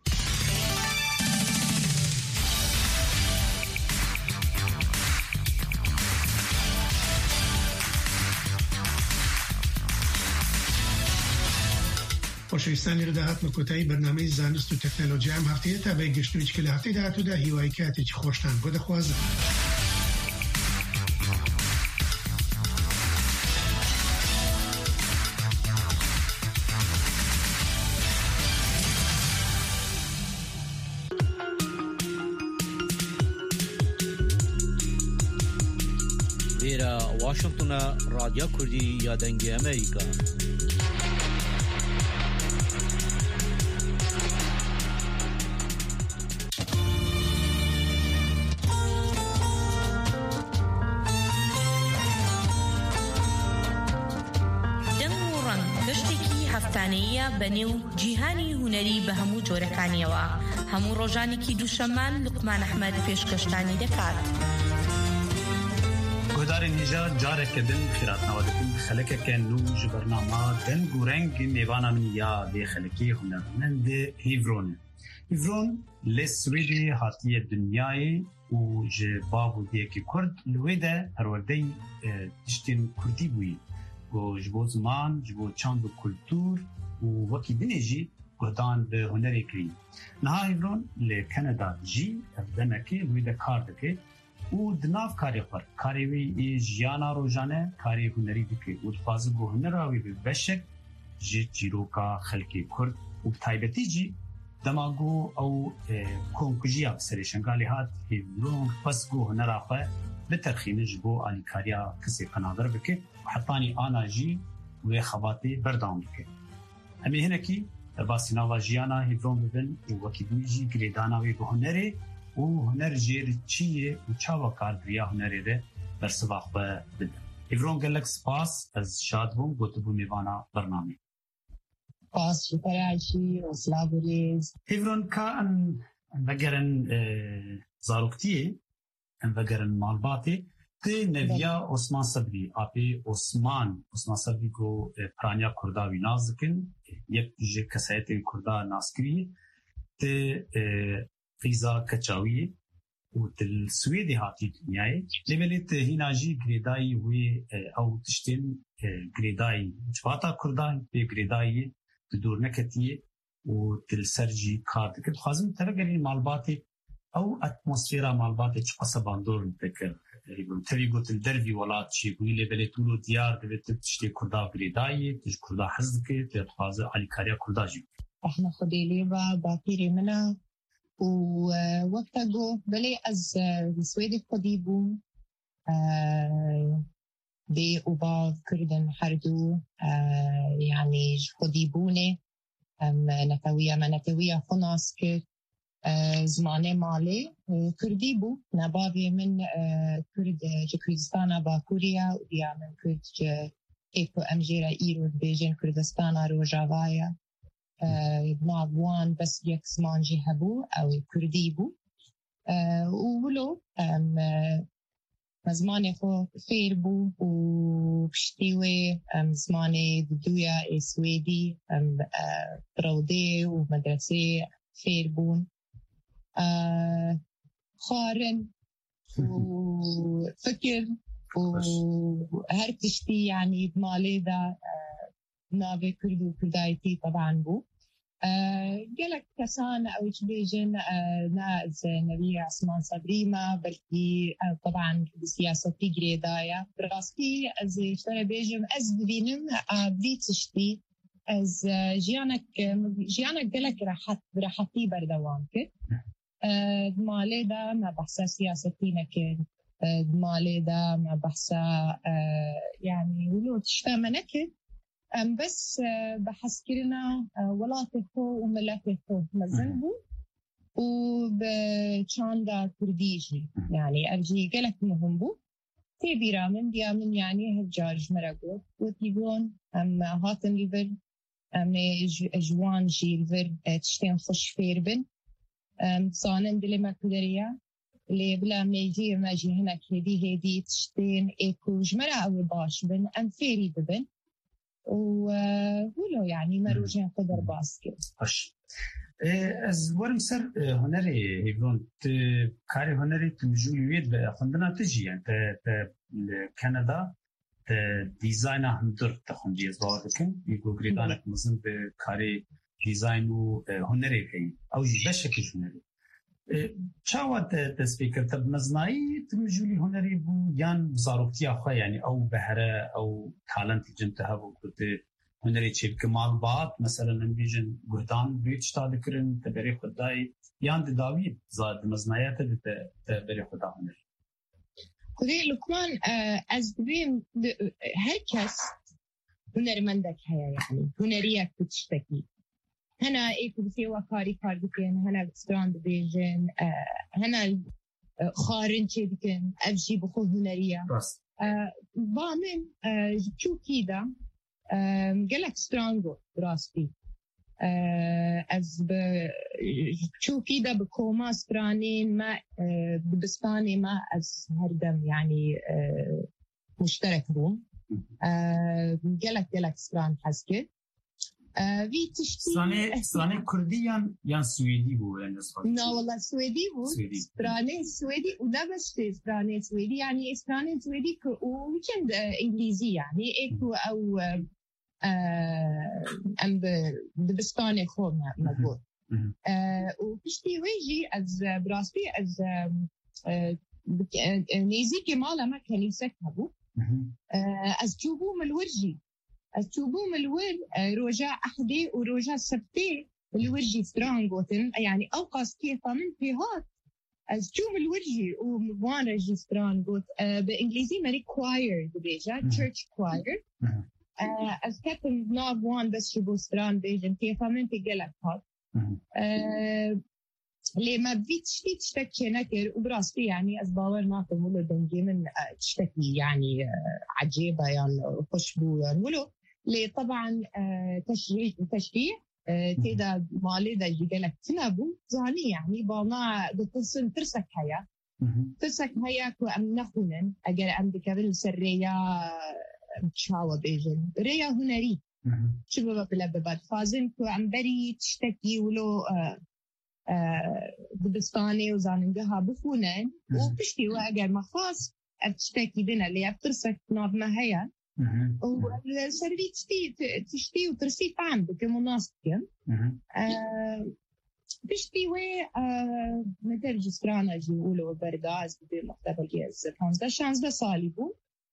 خۆشەویستانی ڕداهاتمە کۆتایی بەرنامەی زانست و تەکنۆلۆژیا ئەم هەفتەیە تا بە گەشتوویچ کە لە هەفتەی داهاتوودا هیوای کاتێکی خۆشتان بۆ دەخوازم. لێرە واشنگتنە رادیۆ کوردی یادەنگی ئەمریکا. بەنێو جیهانی هونەری بە هەموو جۆرەکانیەوە هەموو ڕۆژانێکی دووشەمان لوقمان ئەحمەد پێشکەشتانی دەکات. گۆدارên hêja carekê din xîratnawa dikin xelekeke nû ji bernama deng û reng mêvana min ya vê xelekê hunermend Hîvronê. Hîvron lê Swêdê hatiye dunyayê û ji bav û diyekî Kurd li wê de perwerdeyî tiştên Kurdî bûyî. Got ji bo ziman, ji bo çand û kultûr û wekî dinê jî godan bi hunerê kirî. Niha Hîvron li Kanada jî ev demekê li wê de kar dike û di nav karê xwe karê wê ê jiyana rojane karê hunerî dike û dixwaze ku hunera wê bi beşek ji çîroka xelkê Kurd û bi taybetî jî dema got ew komkujiya bi serê şengalê hat Hîvron xwest ku hunera xwe بترخينج بو اليكاريا كسي قنادر بك وحطاني انا جي وخباتي بردام بك امي هناكي باسينا جيانا هيفرون ببن وكيدويجي جريدانا وي بهنري وهنر جير تشيه وتشاوا كاردريا هنري ده برسباخ بدن هيفرون قال لك سباس از شادبون قطبو ميوانا برنامج سباس شكرا وسلابوريز هيفرون كان بقرن زاروكتيه ان بقرن مالباتي تي نبيا عثمان صبري ابي عثمان عثمان صبري کو پرانیا کرداوی نازکن یک جه کسایت کردا ناسکری تی فیزا کچاوی و تل سویدی هاتی دنیای لیبلیت هیناجی گریدایی وی او تشتین گریدایی جواتا کردان بی گریدایی دور نکتیه و تل سرجی کار دکت خوازم تلقرین مالباتی او اتمosfera مالباتی چه قصبان دور نتکر تبي قلت الدربي ولا شيء يقول لي بلي تولو ديار بلي تشتي كردا غريداي تش كردا حزك تتخاز علي كاريا كردا جي احنا خديلي با باكيري منا ووقتا جو بلي از السويدي قديبو بي وبا كردن حردو يعني قديبوني نتويا ما نتويا خناس كر زمانه مالی کردی بو نبابی من کرد کردستان باکوریا و دیا من کرد ایکو امجیرا ایرو بیجن کردستان روجاوایا ناگوان بس یک زمانجی هبو او کردی بو و ولو زمانه خو فیر بو و پشتیوه زمانه دویا سویدی پروده و مدرسه فیر بون آه خارن وفكر وهر تشتي يعني بمالي دا آه نابي كردو كردايتي طبعا بو آه قالك كسان او تبيجن آه ناز نبي عثمان صبري ما بلكي آه طبعا بسياسة جريدايا براسكي از اشتري بيجم از ببينم آه بدي تشتي از جيانك جيانك قالك راحت راحتي بردوانك دمالي دا ما بحثا سياستي نكن دمالي دا ما بحثا يعني ولو تشتام نكن بس بحث كرنا ولاته وملاته مزنبو وبشاندا كرديجي يعني أرجي قلت مهم بو تيبيرا من ديا من يعني هجاج مرقوت وتيقون أم هاتن ليفر أم جوان جيلفر تشتين خوش فيربن صانن دل ما كدريا اللي بلا ميجي ماجي هنا كدي هدي تشتين ايكو جمرة او باش بن ام فيري ببن ولو يعني مروجين قدر باسكي اش از ورمسر هنري هيفرون كاري هنري تمجوليت بخندنا تجي يعني كندا ديزاينر هندر تخندي زواركن يقول غريدانك مثلا بكاري ديزاين و هنري كي او بشكل هنري چاوت تسبيكر تب مزناي تمجولي هنري بو يان زاروكتي اخا يعني او بهره او تالنت جنتها بو كنت هنري تشيب كمال بعض مثلا انفيجن غردان بيتش تذكرن تبري خداي يان داويد زاد مزنايات تبري خدا هنري خدي لكمان از بين هركس هنر مندك هيا يعني هنريك بتشتكي هنا ايكو بسيوا كاري كاردكين هنا ستراند بيجن هنا خارن شيدكين افجي بخو هنريا بامن شو كيدا قالك سترانجو براستي از شو كيدا بكوما سترانين ما بسباني ما از هردم يعني مشترك بوم قالك قالك ستران حسكت في تشتي ساني ساني كرديان يان سويدي بو يعني لا والله سويدي بو سبراني سويدي وده بس سبراني سويدي يعني سبراني سويدي وكند انجليزي يعني ايكو او ام بسباني خو مقبول وتشتي ويجي از براسبي از نيزيكي مالا ما كان يسكها بو از جوبو ملورجي أشوفوا ملول روجا أحدي وروجا سبتي الورجي سترانغوتن يعني أوقاس كيف من فيهات از جوم الورجي وموانا جيستران قلت بإنجليزي ما required بيجا church choir از كتم نابوان بس شبو ستران بيجن كيف من تقلق هات ليه ما بيتش تشتكي نكر وبراسي يعني از باور ما تقولوا دنجي من تشتكي يعني عجيبة يعني خشبو يعني ولو ليه طبعا تشجيع تشجيع تيدا مالي دا يقلك تنابو زاني يعني باما دتصن ترسك هيا ترسك هيا كو أم نخونن أجر أم بكبل سرية تشاوى بيجن ريا هنري شبه بلا بباد فازن كو أم بري تشتكي ولو دبستاني وزاننجها بفونن وبشتي وأجر ما خاص تشتكي بنا اللي أبترسك ناب ما هيا وسري تشتي تشتي وترسي فعم بكمناسبة بشتي وي مثل جسرانا يقولوا برداز بمختبر جيز خمسة شانزة صالبو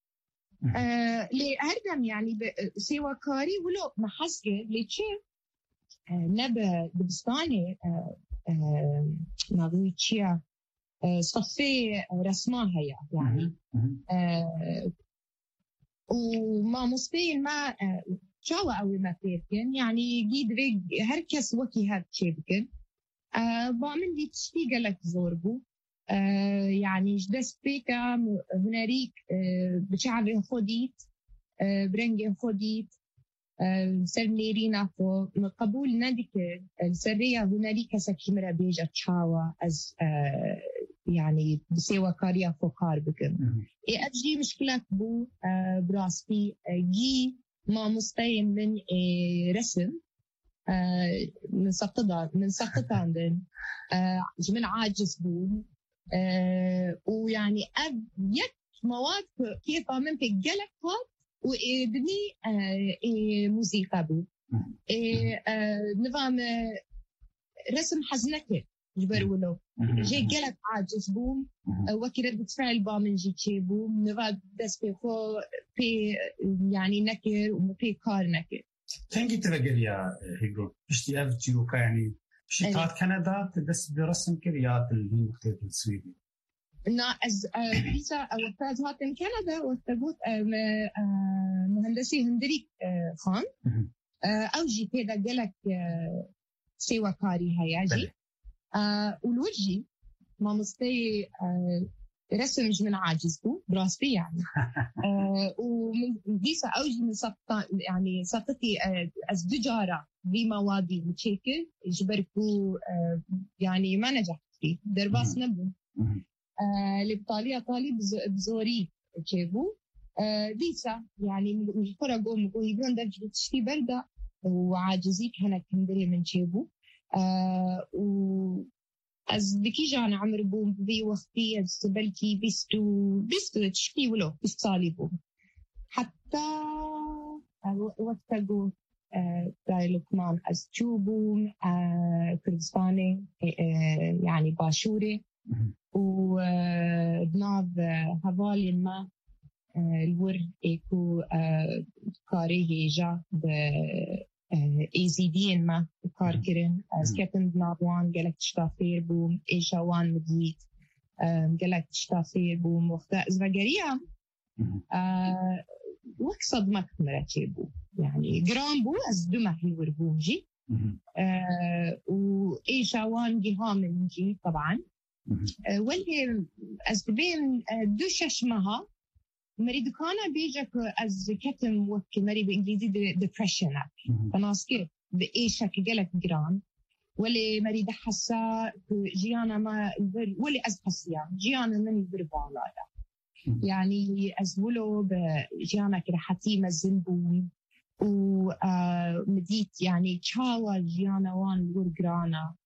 لهردم يعني سوى كاري ولو محسكة ليش نبى دبستاني نقول شيء صفي رسمها يعني وما مستين ما شاوة أو ما فيكن يعني جيد ريج هركس وكي هاد شيبكن بعمل لي تشتي قالك زوربو يعني جدس بيكا هناريك بشعب خوديت برنج خوديت سرنيرينا فو قبول نادك السرية هناريك سكيمرا بيجا شاوة از يعني بسيوا كاريا فوقار بكم إيه أجي مشكلة بو براسبي جي ما مستين من رسم من سقطان من سقطان دن من عاجز بو ويعني أب يك مواد كيف من في جلك هاد وإبني موسيقى بو نظام رسم حزنك جبر ولو جي جلك عاجز بوم وكي ردة فعل بامن جي تشي بوم نفاد دس بي خو بي يعني نكر ومبي كار نكر تنجي تلقل يا هيجرون اشتي اف جيوكا يعني شتات كندا تدس برسم كريات اللي مختلف السويدي نا از بيسا وقتاز هاتن كندا وقتبوت مهندسي هندريك خان او جي كده جلك سيوا كاري هياجي آه والوجي ما مستي آه رسم من عاجزكو براسبي يعني آه ومن ديسا أوجي من سقطة يعني سقطتي آه از دجارة في موادي وشيكل جبركو آه يعني ما نجحت فيه درباس نبو آه لبطالية طالب بزوري تشيبو آه ديسا يعني من الفرق قوم يقولون درجة تشتي بردة وعاجزيك هنا كندري من تشيبو آه و از بكي جان عمر بوم بي وقتي از بلكي بيستو بيستو تشكي ولو بيستالي بوم حتى وقتاقو داي لقمان از تشوبوم كردستاني يعني باشوري وبناv هوالي ما الور ايكو كاري هيجا ب ايزيدين ما كار كرن از كتن بنابوان قالك تشتافير بوم ايشاوان مديت قالك تشتافير بوم وقتا ازرقاريا وكصد ما كمراتي بو يعني جرام بو از دمه الور بومجي وايشاوان جهام جي طبعا واللي از بين دوشش مها مريد كان بيجك از كتم وكي مريد بإنجليزي depression فناسكي بإيشك جلك جرام ولي مريد حسا جيانا ما البر ولي از حسيا جيانا من البر بالادا يعني از ولو بجيانا كده حتيمة زنبون ومديت يعني تشاوى جيانا وان الور جرانا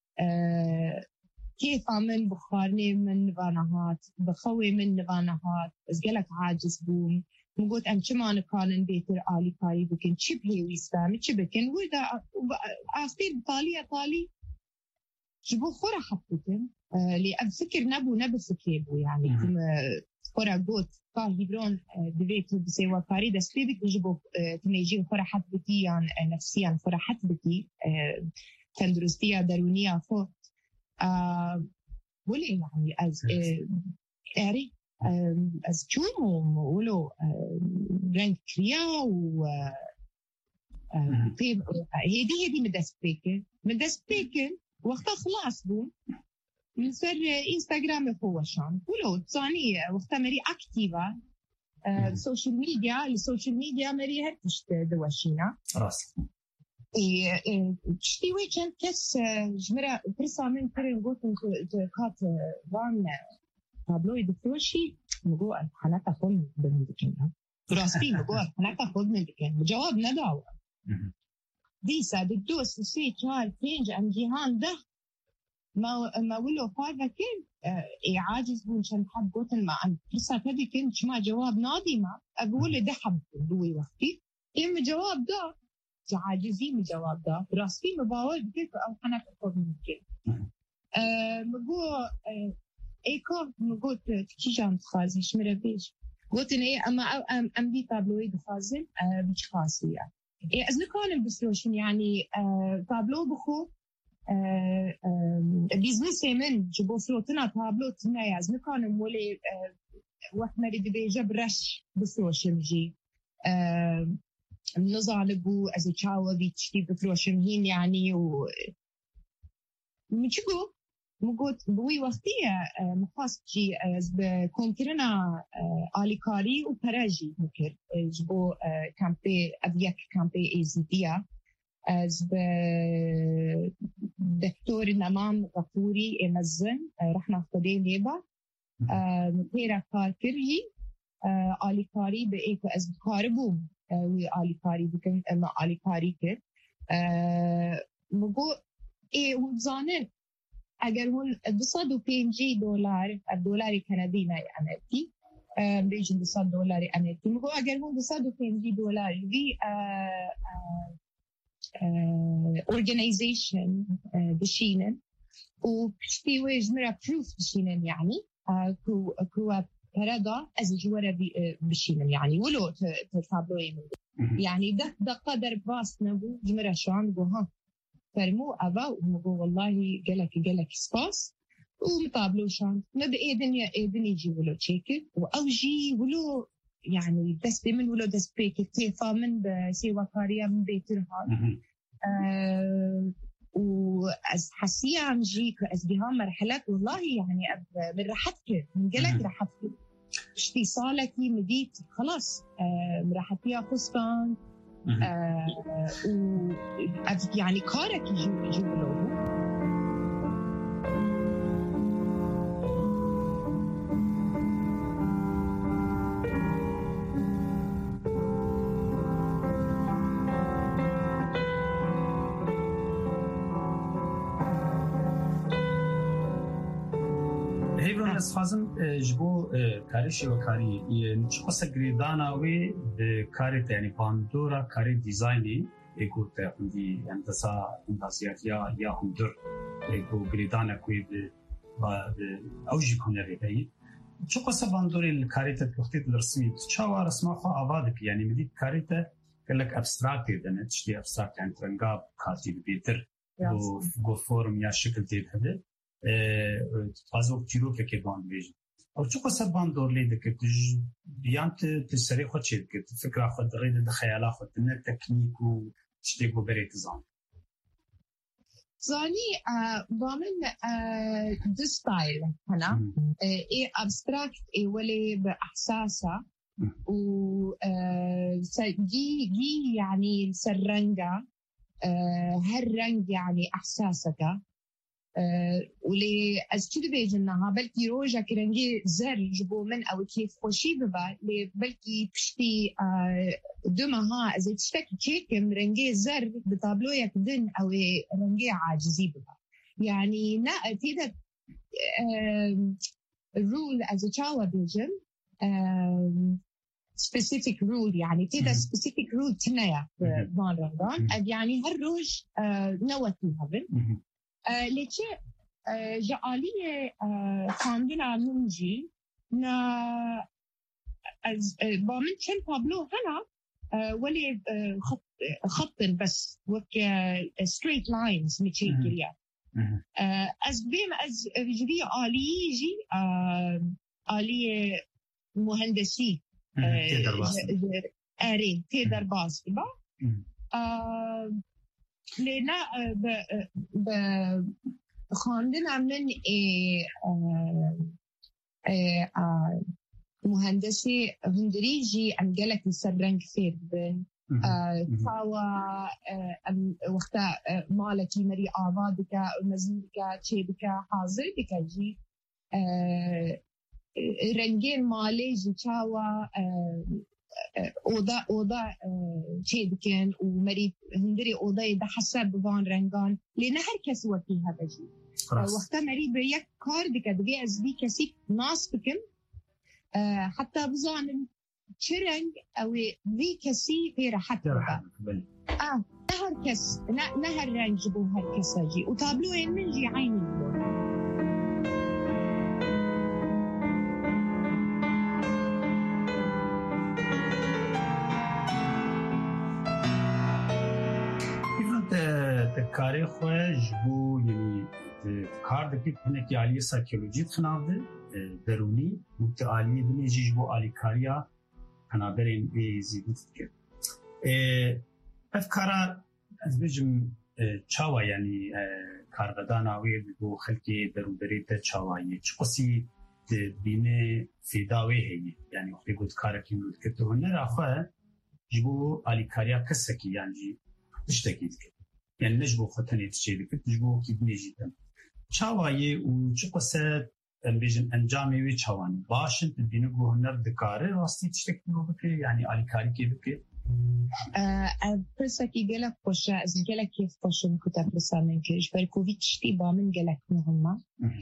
كيف من بخارني من نفانهات بخوي من نفانهات أزجلك عاجز بوم مقول أن شمان كان بيتر آلي كاري بكن شبه ويستام شبكن وإذا أصير طالية طالي شبه خورا حبتن اللي أفكر نبو نبو فكيبو يعني كما خورا قوت كاهيبرون دبيت بسيوا كاري دسليبك يجبو تنيجي خورا حبتي يعني نفسيا خورا حبتي تندرستية درونية فوق آه ولا يعني از اري از تشوم ولو رانك كريا و طيب هيدي هيدي مدس بيكن مدس بيكن وقتها خلاص بو من سر انستغرام فوشان ولو تصاني وقتها مري اكتيفا السوشيال ميديا السوشيال ميديا مري هرتشت دوشينا راس اي تشتي ويكند كس جمرة برسا من كرين قوتن كات وان تابلوي دكتوشي مقوى حناتا خون بمدكين راسبي مقوى حناتا خون بمدكين جواب ندعوة دي سادة دوس سي تشار تينج ام جيهان ده ما ما ولو فاضا كين اي عاجز بون شان حب قوتن ما عم برسا تدي كين شما جواب نادي ما اقول ده حب دوي وقتي اما جواب ده عاجزين من الجواب ده راسي مباول بكيف أو أنا أقول ممكن مقول إيكو مقول تيجان خازن شمرة بيش قلت إن إيه أما أم أم دي تابلوي بخازن بيش خاصية إيه أزل كانوا بسلوشن يعني تابلو بخو بيزنس من جبوا فلوتنا تابلو تنا يا أزل كانوا مولي وقت ما ريد بيجا برش بسلوشن جي نزعلبو از چاوا بیچتی بفروشمهین يعني و مچگو مگوت بوی وقتیه مخواستجی از بکنکرنا آلیکاری و پراجی مکر جبو کمپی ابیک کمپی ایزیدیا از دكتور نمام غفوري امزن رحنا خدي ليبا متيرا كاركري آلیکاری به ایک از کاربو وی آلیکاری بکن اما آلیکاری کرد مگو ای وزانن اگر هون دوصد و پنجی دلار دلار کانادی نه امریکی بیشتر دوصد دلار امریکی مگو اگر هون دوصد و پنجی دلار وی organization بشینن و پشتی ویج مرا proof بشینن يعني كو كو هذا از جواره بشینن يعني ولو تتابعوا يعني ده ده قدر باس نبو جمرة شان بوها فرمو أبا ومقول والله جلك جلك سباس ومطابلو شان نبي إيدن يا إيدن يجي ولو تشيكل وأوجي ولو يعني دست من ولو دست بيك تيفا من بسيوا كاريا من بيترها أه وأز حسيا عم جيك أز بها مرحلات والله يعني من رحتك من جلك رحتك اشتي صالكي مديت خلاص آه راحتيها خصفان آه و يعني كارك يجيب يجيب له از خازم جبو کارش و کاری چه قصه گریدانا و کاری یعنی باندورا کاری دیزاینی اگو تقدی انتسا انتسیات یا یا هندر اگو گریدانا کوی به اوجی کنری بی چه قصه باندوری کاری تطبیقی درسمی چه وارسما خو آواده کی یعنی میدی کاری ت کلک ابستراکت دنه چی ابستراکت یعنی ترنگاب کاری بیتر و گو فرم یا شکل دید هده فازو تیرو که باند بیش او چه قصه باندور لیده که تج بیانت تسری خود چید که فکر خود رید د خیال خود نه تکنیک و چتی گو برید زان زانی ضامن د ستایل هنا ای ابستراکت ای ولی باحساسه و جي جي يعني سرنجة هالرنج يعني احساسك أه ولي أزكي بيجنها بلكي روجا كرنجي زر جبو من أو كيف خوشي ببا لي بلكي بشتي أه دوما ها إذا تشتكي كيكم رنجي زر بطابلويا كدن أو رنجي عاجزي ببا يعني نا تيدا الرول أه أزا تشاوا بيجن أه specific rule يعني تيدا specific rule تنايا بان رمضان يعني هالروج أه نوتي هبن Uh, ليش uh, جعلية خاندنا uh, منجي نا از uh, بامن كم بابلو هنا uh, ولي uh, خط خط بس وك uh, straight lines مشي كريا از بیم از جبی آلیه جی آلیه مهندسی آره تیدر باز با لینا ب خواندن من مهندسی هندریجی ام گلک سررنگ فیر بن تاوا وقتا مالکی مری آواد بکا مزید بکا چه بکا حاضر بکا جی رنگین مالی جی تاوا اودا اودا چه بکن و مری هندری اودا ده حسب بوان رنگان لینه هر کس وکی هذا جی وقتا مری به یک کار بکا دوی از بی کسی ناس بکن حتى بزانن شرنج أو ذي كسي في راحت بقى آه نهر كس نهر رنج بو هر كساجي وتابلو إن من جي عيني إذا تكاري خوش بو يعني کار دکی کنه که عالیه سایکولوژیت خنابده درونی متعالی بنی جیج بو عالی کاریا خنابرین ای زیدت کرد افکارا از بجم چاوا یعنی کاربدان آوی بو خلکی درون دریت چاوایی چقسی بینه فیداوی هی یعنی وقتی گود کارا که مرود کرده هنه رافه جبو عالی کاریا کسکی یعنی تشتکید کرد یعنی نجبو خطنی تشتکید کرد نجبو کی بنیجیدن چاوایی و چه قصه بیشتر انجامی وی چوانی باشن تبینه گو هنر دکاره راستی تشتک رو بکه یعنی آلیکاری که بکه پرسه کی گله خوشه از گله کیف خوشه میکوت پرسه من کهش برای کووید شتی با من گله مهمه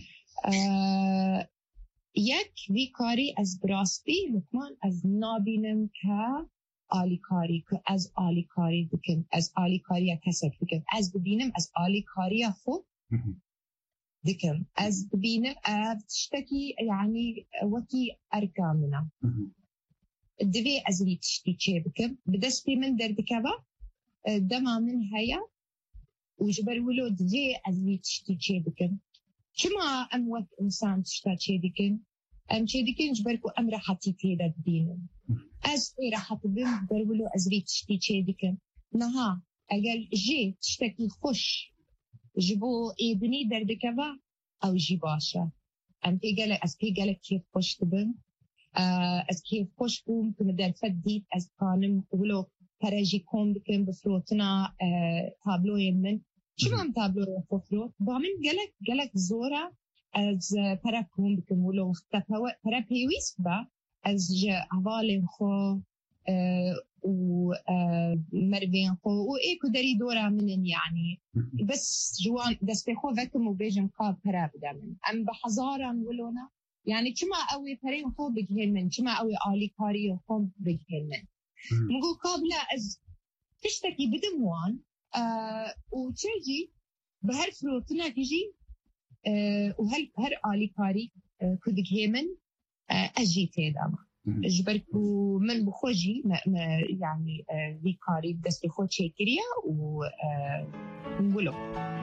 یک وی کاری از براستی لطمان از نابینم که آلیکاری که از آلیکاری بکن از آلیکاری کسب بکن از ببینم از آلیکاری خوب ذكر از ببینم از تشتكي يعني وكي أركامنا دوی از لی تشتی چه بکم بدستی من در دکبا دما من هيا وجبر ولو دوی از لی تشتی چه بکم كما ام وقت انسان تشتا چه دکن ام چه دکن جبركو ام راحتي تيدا بدينم از اي راحت بم جبر ولو از لی تشتی چه دکن نها اگر جي تشتكي خوش جبو ابني در دكبا او جي باشا ام بي قال از بي قال كيف خوش تبن از كيف خوش بوم كن در فديت از قانم ولو فرجي كوم بكم بفروتنا تابلو يمن شو ام تابلو فروت بامن قالك قالك زورا از برا كوم بكم ولو اختفوا برا بيويس با از جا عوالم خو و مربين خو وإيكو داري دورا من يعني بس جوان دستي خو ذاتم وبيجم قاب براب دامن أم بحزارا ولونا يعني كما أوي برين خو بجهن من كما أوي آلي كاري خو بجهن من مقول قابلة أز تشتكي بدموان آه وتجي بهر فروتنا تجي آه وهل هر آلي كاري آه كدجهن من آه أجي تيداما جبركو من بخوجي يعني ذي كاري بدستي خو تشيكريا ونقولو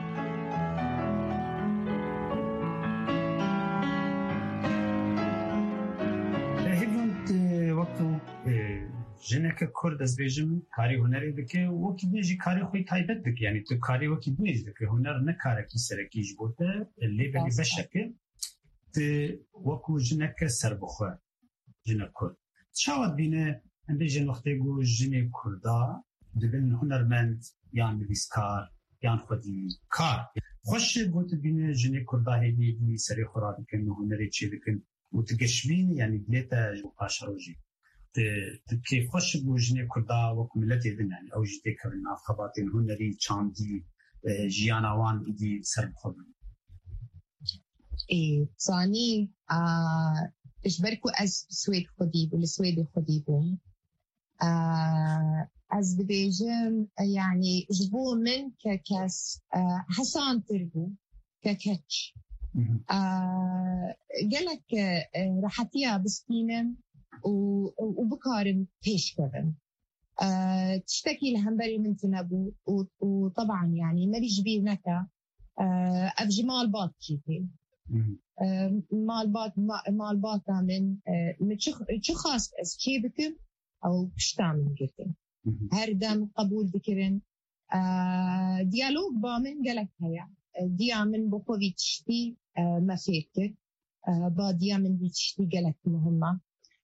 هيفنت وقتو جنك كرد از بيجم كاري هنري دكي وكي بيجي كاري خوي تايبت دكي يعني تو كاري وكي بيج دكي هنر نكاركي سركي جبوته اللي بني بشكل وكو جنك سربخوه جنه کرد شاید بینه اندیجن وقتی گو جنه کردا دبن هنرمند یا نویسکار یا خودی کار خوش بود بینه جنه کردا هیچ بی سری خورد کن و هنری چی بکن و تگشمین یعنی بلیت جو پاشروجی ت کی خوش بود جنه کردا و کملتی دن یعنی اوج دکرن افخاباتین هنری چاندی جیانوان ایدی سر خود ای ثانی اجبركو از سويد خديب والسويد خديبهم آه از دبيجم يعني جبو من ككاس آه حسان تربو ككتش آه قالك آه راحتيا بسكينم وبكارم بيش كذا آه تشتكي لهمبري من تنبو وطبعا يعني ما بيجبير نكا أفجمال بات جيتين مال بات مال بات من متشخ خاص أسكي بكم أو بشتامن جتن هردم قبول ذكرن ديالوج بامن قالك هيا ديا من بقوي تشتي ما فيك باديا من بتشتي قالك مهمة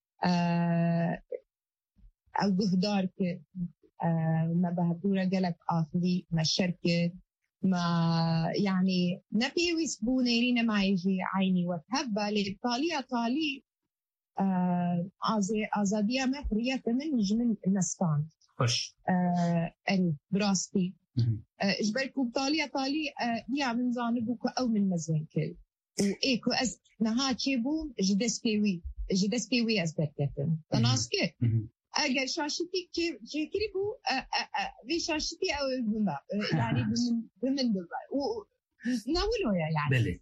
أو جهدارك ما بهدورة قالك آخذي ما الشركة ما يعني نبي ويسبونيرين ما يجي عيني وتهبى لطالية طالي آزادية ما حرية من جمن النسفان خوش أني براستي إجبركوا بطالية طالي يا من زانبوك أو من مزين كل وإيكو أز نهاتي بوم جدس بيوي جدس بيوي أزبرتكم تناسكي أجر شاشتي كي كريبو في شاشتي أو بما يعني بمن بمن دبي وناولوا يعني بلي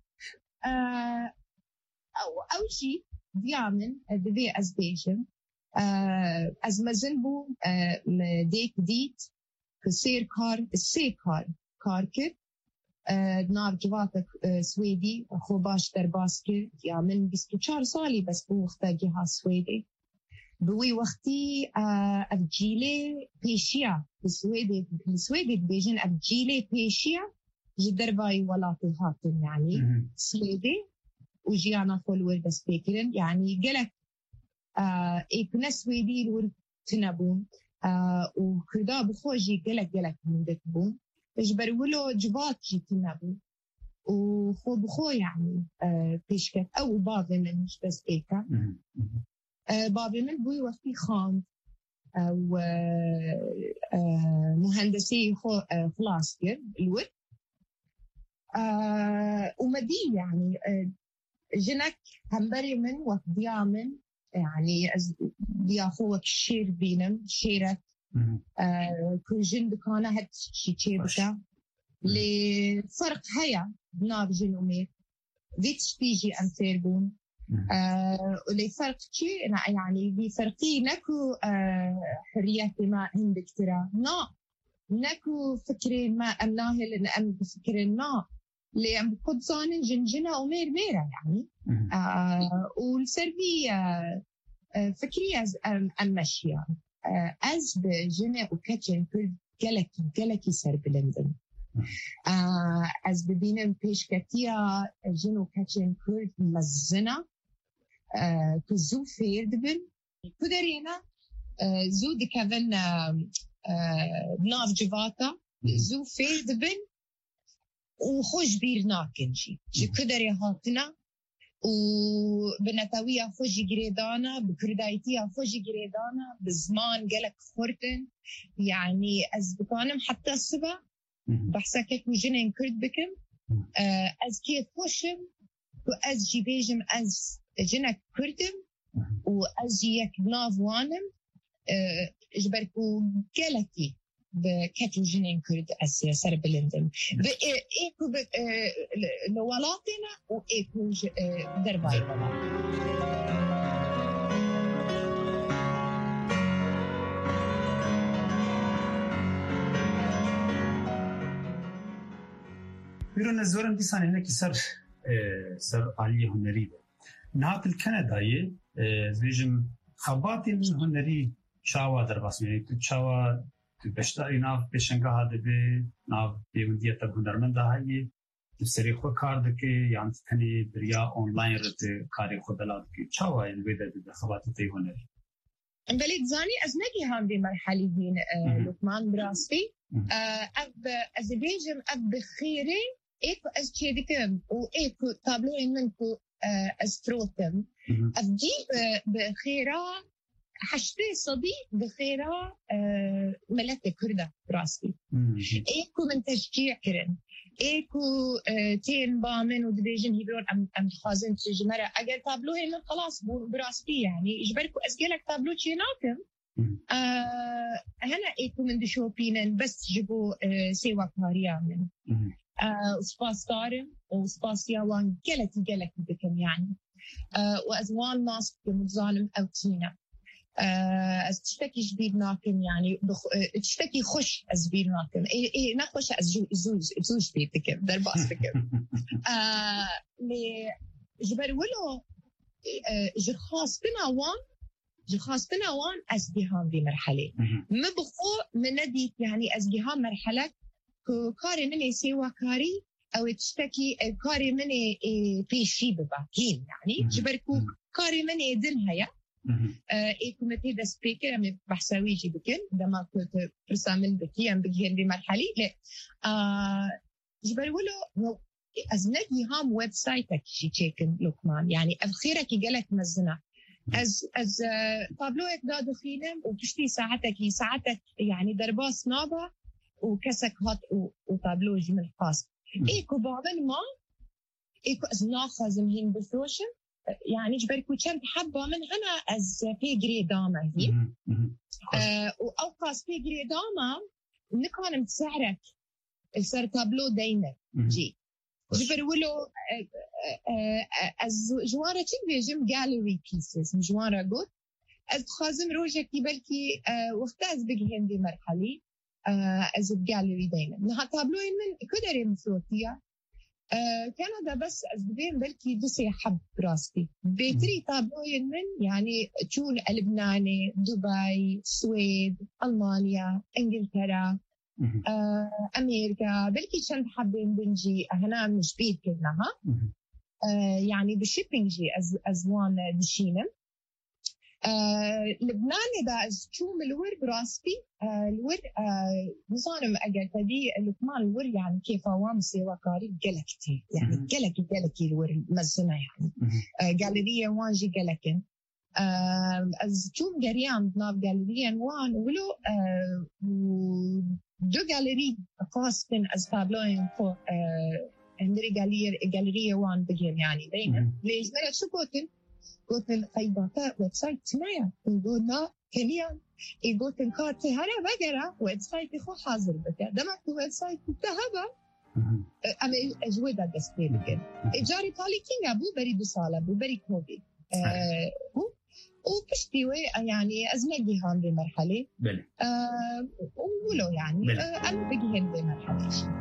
أو أو شيء ديامن دبي أزبيشن از مزن بو ديك ديت كسير كار السي كار كاركر ناف جواتك سويدي خو باش در باسكر يا من بیست و چهار سالي بس بو وقتا جهة سويدي بوي وقتي افجيلي بيشيا بسويدي بسويدي بيجن افجيلي بيشيا جدر باي ولاتي هاتن يعني سويدي وجيانا فولور بس بيكرن يعني قلك إيكنا سويدي الورد تنبون وكردا بخوجي قلق قلق من دكبون اجبرولو جبات جي تنبون وخو بخو يعني بيشكت أو بابي من مش بس إيكا بابي من بوي وقتي خان أو مهندسي خو خلاصير الورد ومدي يعني جنك همبري من وقت من يعني بياخوك شير بينم شيرك آه كل جن بكانا هاد شي شيبكا لفرق هيا بناب جن أمير فيتش بيجي أمثيربون آه ولفرق شي يعني بفرقي نكو آه حرية ما عندك ترى نا نكو فكرين ما أمناه لأن أم بفكرين ما لأن بقدسان جنجنا أمير ميرا يعني آه والسربي آه فكري از أمشيا آه از بجنة وكتشن كل جلكي جلكي سر بلندن آه از ببينم بيش كتيا جنة وكتشن كل مزنة آه كزو فيردبن كدرينا آه زو دكافن آه بناف جواتا زو فيردبن وخوش بير ناكنجي جي كدري هاتنا وبنتاوية خوشي جريدانا بكردايتية خوشي جريدانا بزمان قلق خورتن يعني از بكانم حتى الصبح بحسكك وجنين كرد بكم از كيف خوشم وأز جيبيجم أز جنك كردم وأز جيك بناف وانم اجبركو قلقي بكتو جنين كرد أسيا سر بلندن بإيكو لولاتنا وإيكو درباي ولاتنا بيرون الزورم ديسان هناك سر سر عالية هنري نهات الكنداية زوجم خباتي من هنري شاوا درباس يعني تشاوا بشتاری ناف پیشنگاه هاده به ناف بیوندیه تا هنرمنده هایی سری خود کار دکه یعنی تنی دریا آنلاین رت کاری خود دلاد که چاوای الویده به خواطی هنری. بلید زانی از نگی هم به مرحله دین لطمان براستی اب از بیجم اب بخیره ایکو از چه دکم و ایکو تابلوی من کو از تروتم اب جی بخیره حشتي صديق بخيرة آه ملكة كردة براسي إيكو من تشجيع كرن إيكو آه تين بامن ودبيجن هيبرون أم أم خازن تجمرة أجل تابلوه من خلاص براسي يعني إجبركو أسجلك تابلو تشيناكم آه هنا إيكو من دشوبينن بس جبو آه سوا كاريا من آه وسباس كارم وسباس يوان جلتي جلتي بكم يعني آه وأزوان ناس بمظالم أو تينا از تشتكي جبير ناكن يعني بخ... تشتكي خش از بير ناكن اي اي نخش از زوج زوج بير دكم در باس دكم آه لي جبر ولو جر خاص بنا وان جر خاص بنا وان از بيهام دي مرحله ما بخو من ندي يعني از بيهام مرحله كاري مني سوا كاري او تشتكي كاري مني بيشي ببا هين يعني جبركو كاري مني دن هيا اي كوميتي دا سبيكر ام بحساوي جي بكن دما كنت برسامن بكي ام بجين دي مرحلي لا جبر ولو ازنقي هام ويب سايتك شي تشيكن لوكمان يعني اخيرك يقلك مزنا از از طابلوك دا دخينم وتشتي ساعتك ساعتك يعني درباس نابا وكسك هات وطابلو جمل خاص ايكو بعضن ما ايكو از ناخذ هين بسوشن يعني جبركو كنت حابة من هنا از في جريداما هي آه وأوقاس في جريداما نكون متسعرك السر تابلو دايما جي جبر ولو از جوارة تبي جم gallery pieces جوارة قد از خازم روجك يبلكي وفتاز بجهن دي مرحلي از gallery دايما نها تابلو من كدري مفروضية آه كندا بس أزبين بلكي دسي حب راستي بيتري طابوين من يعني تشون لبناني دبي السويد ألمانيا إنجلترا آه أمريكا بلكي شنت حبين بنجي هنا مش بيت كلها آه يعني بالشيبينج جي أز أزوان دشينم آه لبناني دا شوم الور براستي آه الور آه نظام أجل تبي لكمان الور يعني كيف عوام سوا كاري جلكتي يعني جلكي جلكي الور مزنا يعني آه جاليريا وان جي جلكن آه از شوم جريان بناف جاليريا وان ولو آه دو جاليري خاص بين از تابلوين فو آه هندري جالير جاليريا وان بجيم يعني دايما ليش مرة شو قلتن قلت الخيباتا ويب سايت تنايا قلنا كليان قلت الكارت هرا بقرا ويب سايت خو حاضر بك دمعت ويب سايت تهبا أما أجودة دستي لكن إجاري طالي كينغ أبو بري بصالة أبو بري كوفيد وبشتوي يعني أزمجي هان بمرحلة ولو يعني أنا بجي هان بمرحلة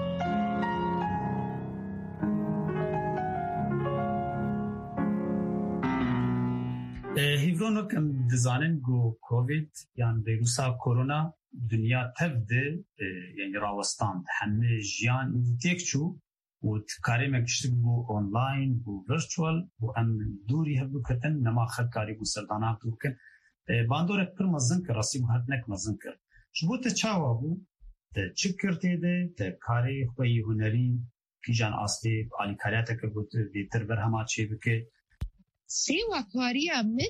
هیوانو کم دزانن گو کووید یان ویروسا کرونا دنیا تبده یعنی راوستان همه جیان تکچو و تکاری مکشت بو آنلاین بو ورچوال بو ام دوری هبو کتن نما خد کاری بو سردانا بو کن باندور پر مزن کر راسی بو هر نک مزن کر شبو ته چاوا بو ته چکرته ده ته کاری خوی هنری کی جان آستی علی کاریات که بو بیتر بر هما چی بکه سوا كاريا من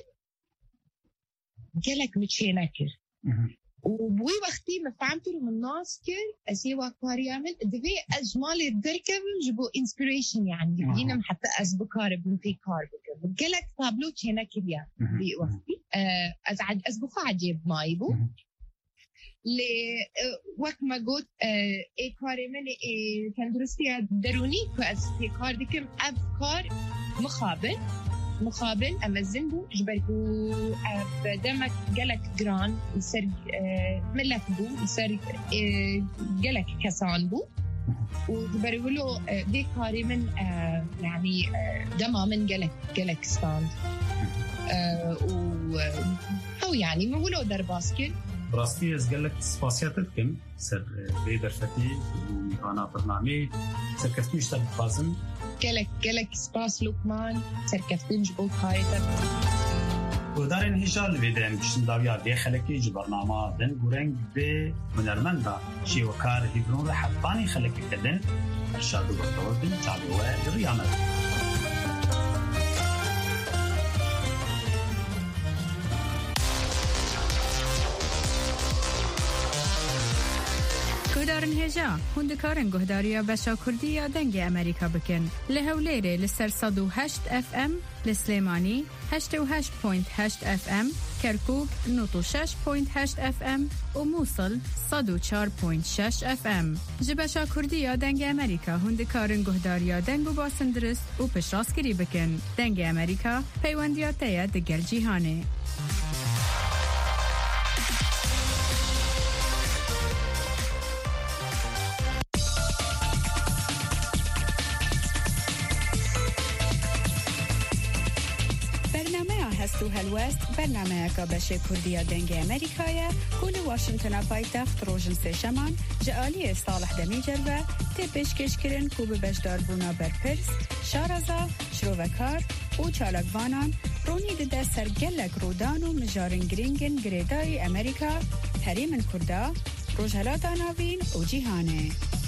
جلك متشينكر وبوي وقتي ما فهمت من الناس كر سوا كاريا من دبي اجمال الدركه جبو انسبيريشن يعني جبينا حتى اسبكار بن في كار جلك تابلو تشينكر يعني بي وقتي ازعج اسبخ عجيب مايبو ل وقت ما قلت اي كاري من اي تندرستي دروني كاس في كار دكم افكار مخابل مقابل أما الزنبو جبركو بدمك جلك جران يصير ملك بو يصير جلك كسان بو وجبرولو دي كاري من يعني دما من جلك جلك ستاند و أو يعني مولو در باسكت براستي از جلك سپاسياتك كم سر بيدر فتي وميغانا برنامج سر كفتوش تب خازن جلك جلك سپاس لوكمان سر كفتوش جبو خايتر ودارين هجال بيدم كشنداويا دي خلقي جبرنامه دن گورنگ به هنرمندا شي وكار هيبرون حطاني خلقي كدن ارشاد وبطوردن تابعوا ريامل گهدارن هجا هندکارن گهداریا بشا کردی دنگ امریکا بکن لهولیره لسر صد و هشت اف ام لسلیمانی هشت و هشت پوینت هشت اف ام کرکوک نوت و شش پوینت هشت اف ام و موصل صد و چار پوینت شش اف ام جبشا کردی دنگ امریکا هندکارن گهداریا دنگ و باسندرست و پشراس گری بکن دنگ امریکا پیوندیات تیا دگل جیهانه و هلوست برنامه که بشه کردیا دنگ امریکایه کل واشنطن پایتخت روشن سشمان جالی صالح دمی جربه تی پیشکش کرن کو به بشدار بونا برپرس شارزا شروکار و چالکوانان رونی ده سرگلک رودان و مجارن گرینگن گریدای امریکا حریم کردا روجهلات ناوین و جیهانه